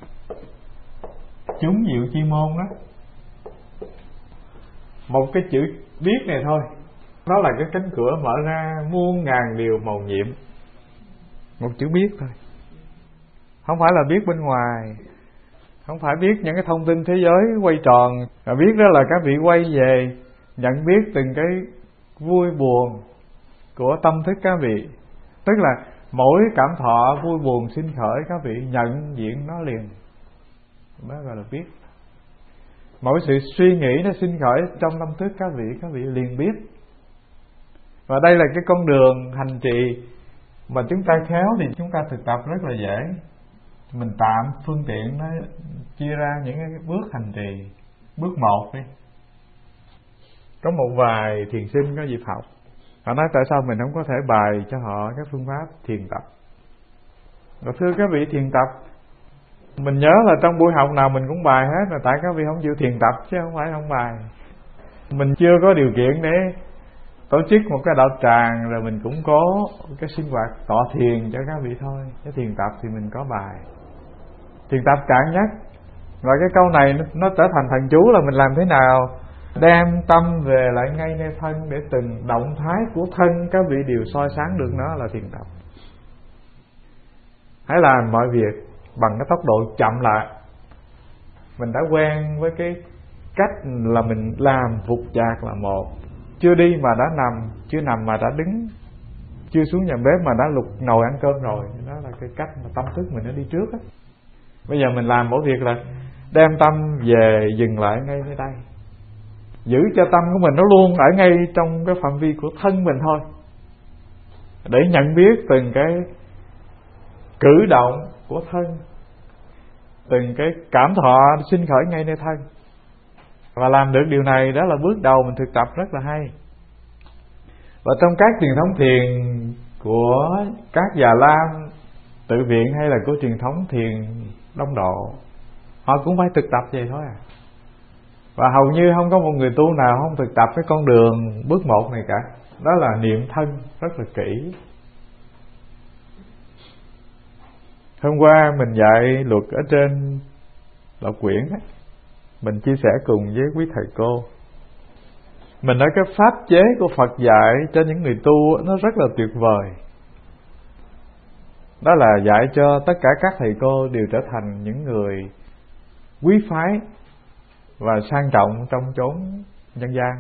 chúng diệu chi môn đó. Một cái chữ biết này thôi, nó là cái cánh cửa mở ra muôn ngàn điều màu nhiệm. Một chữ biết thôi. Không phải là biết bên ngoài, không phải biết những cái thông tin thế giới quay tròn, mà biết đó là các vị quay về nhận biết từng cái vui buồn của tâm thức các vị. Tức là mỗi cảm thọ vui buồn sinh khởi, các vị nhận diện nó liền, đó gọi là biết. Mỗi sự suy nghĩ nó sinh khởi trong tâm thức các vị, các vị liền biết. Và đây là cái con đường hành trì mà chúng ta khéo thì chúng ta thực tập rất là dễ. Mình tạm phương tiện nó chia ra những cái bước hành trì. Bước một đi, có một vài thiền sinh có dịp học, Họ nói tại sao mình không có thể bài cho họ các phương pháp thiền tập. Và thưa các vị, thiền tập mình nhớ là trong buổi học nào mình cũng bài hết, là tại các vị không chịu thiền tập chứ không phải không bài. Mình chưa có điều kiện để tổ chức một cái đạo tràng rồi mình cũng có cái sinh hoạt tọa thiền cho các vị thôi. Cái thiền tập thì mình có bài. Thiền tập cạn nhất. Và cái câu này nó trở thành thần chú là mình làm thế nào đem tâm về lại ngay nơi thân, để từng động thái của thân các vị đều soi sáng được nó, là thiền tập. Hãy làm mọi việc bằng cái tốc độ chậm lại. Mình đã quen với cái cách là mình làm vụt chạc là một, chưa đi mà đã nằm, chưa nằm mà đã đứng, chưa xuống nhà bếp mà đã lục nồi ăn cơm rồi. Đó là cái cách mà tâm thức mình nó đi trước á. Bây giờ mình làm mỗi việc là đem tâm về dừng lại ngay nơi đây, giữ cho tâm của mình nó luôn ở ngay trong cái phạm vi của thân mình thôi, để nhận biết từng cái cử động của thân, từng cái cảm thọ sinh khởi ngay nơi thân. Và làm được điều này, đó là bước đầu mình thực tập rất là hay. Và trong các truyền thống thiền của các Già Lam tự viện hay là của truyền thống thiền Đông Độ, họ cũng phải thực tập vậy thôi à. Và hầu như không có một người tu nào không thực tập cái con đường bước một này cả. Đó là niệm thân rất là kỹ. Hôm qua mình dạy luật ở trên đọc quyển ấy, mình chia sẻ cùng với quý thầy cô. Mình nói cái pháp chế của Phật dạy cho những người tu nó rất là tuyệt vời. Đó là dạy cho tất cả các thầy cô đều trở thành những người quý phái và sang trọng trong chốn nhân gian.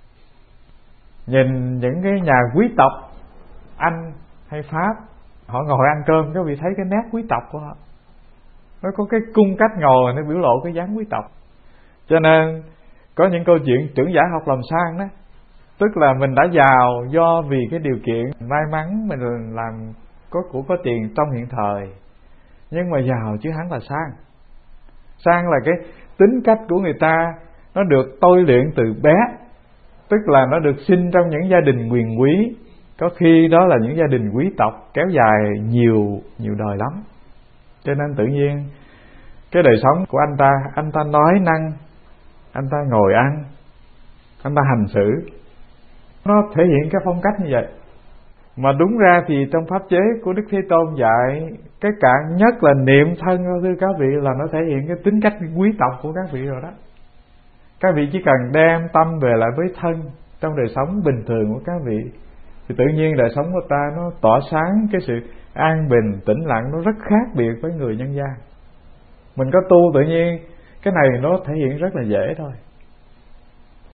Nhìn những cái nhà quý tộc Anh hay Pháp, họ ngồi ăn cơm, các vị thấy cái nét quý tộc của họ. Nó có cái cung cách ngồi, nó biểu lộ cái dáng quý tộc. Cho nên có những câu chuyện trưởng giả học làm sang đó, tức là mình đã giàu do vì cái điều kiện may mắn mình làm có của có tiền trong hiện thời, nhưng mà giàu chứ hắn là sang. Sang là cái tính cách của người ta nó được tôi luyện từ bé, tức là nó được sinh trong những gia đình quyền quý, có khi đó là những gia đình quý tộc kéo dài nhiều nhiều đời lắm. Cho nên tự nhiên cái đời sống của anh ta, anh ta nói năng, anh ta ngồi ăn, anh ta hành xử, nó thể hiện cái phong cách như vậy. Mà đúng ra thì trong pháp chế của Đức Thế Tôn dạy, cái cạn nhất là niệm thân, thưa các vị, là nó thể hiện cái tính cách quý tộc của các vị rồi đó. Các vị chỉ cần đem tâm về lại với thân trong đời sống bình thường của các vị, thì tự nhiên đời sống của ta nó tỏa sáng cái sự an bình, tĩnh lặng, nó rất khác biệt với người nhân gian. Mình có tu tự nhiên cái này nó thể hiện rất là dễ thôi.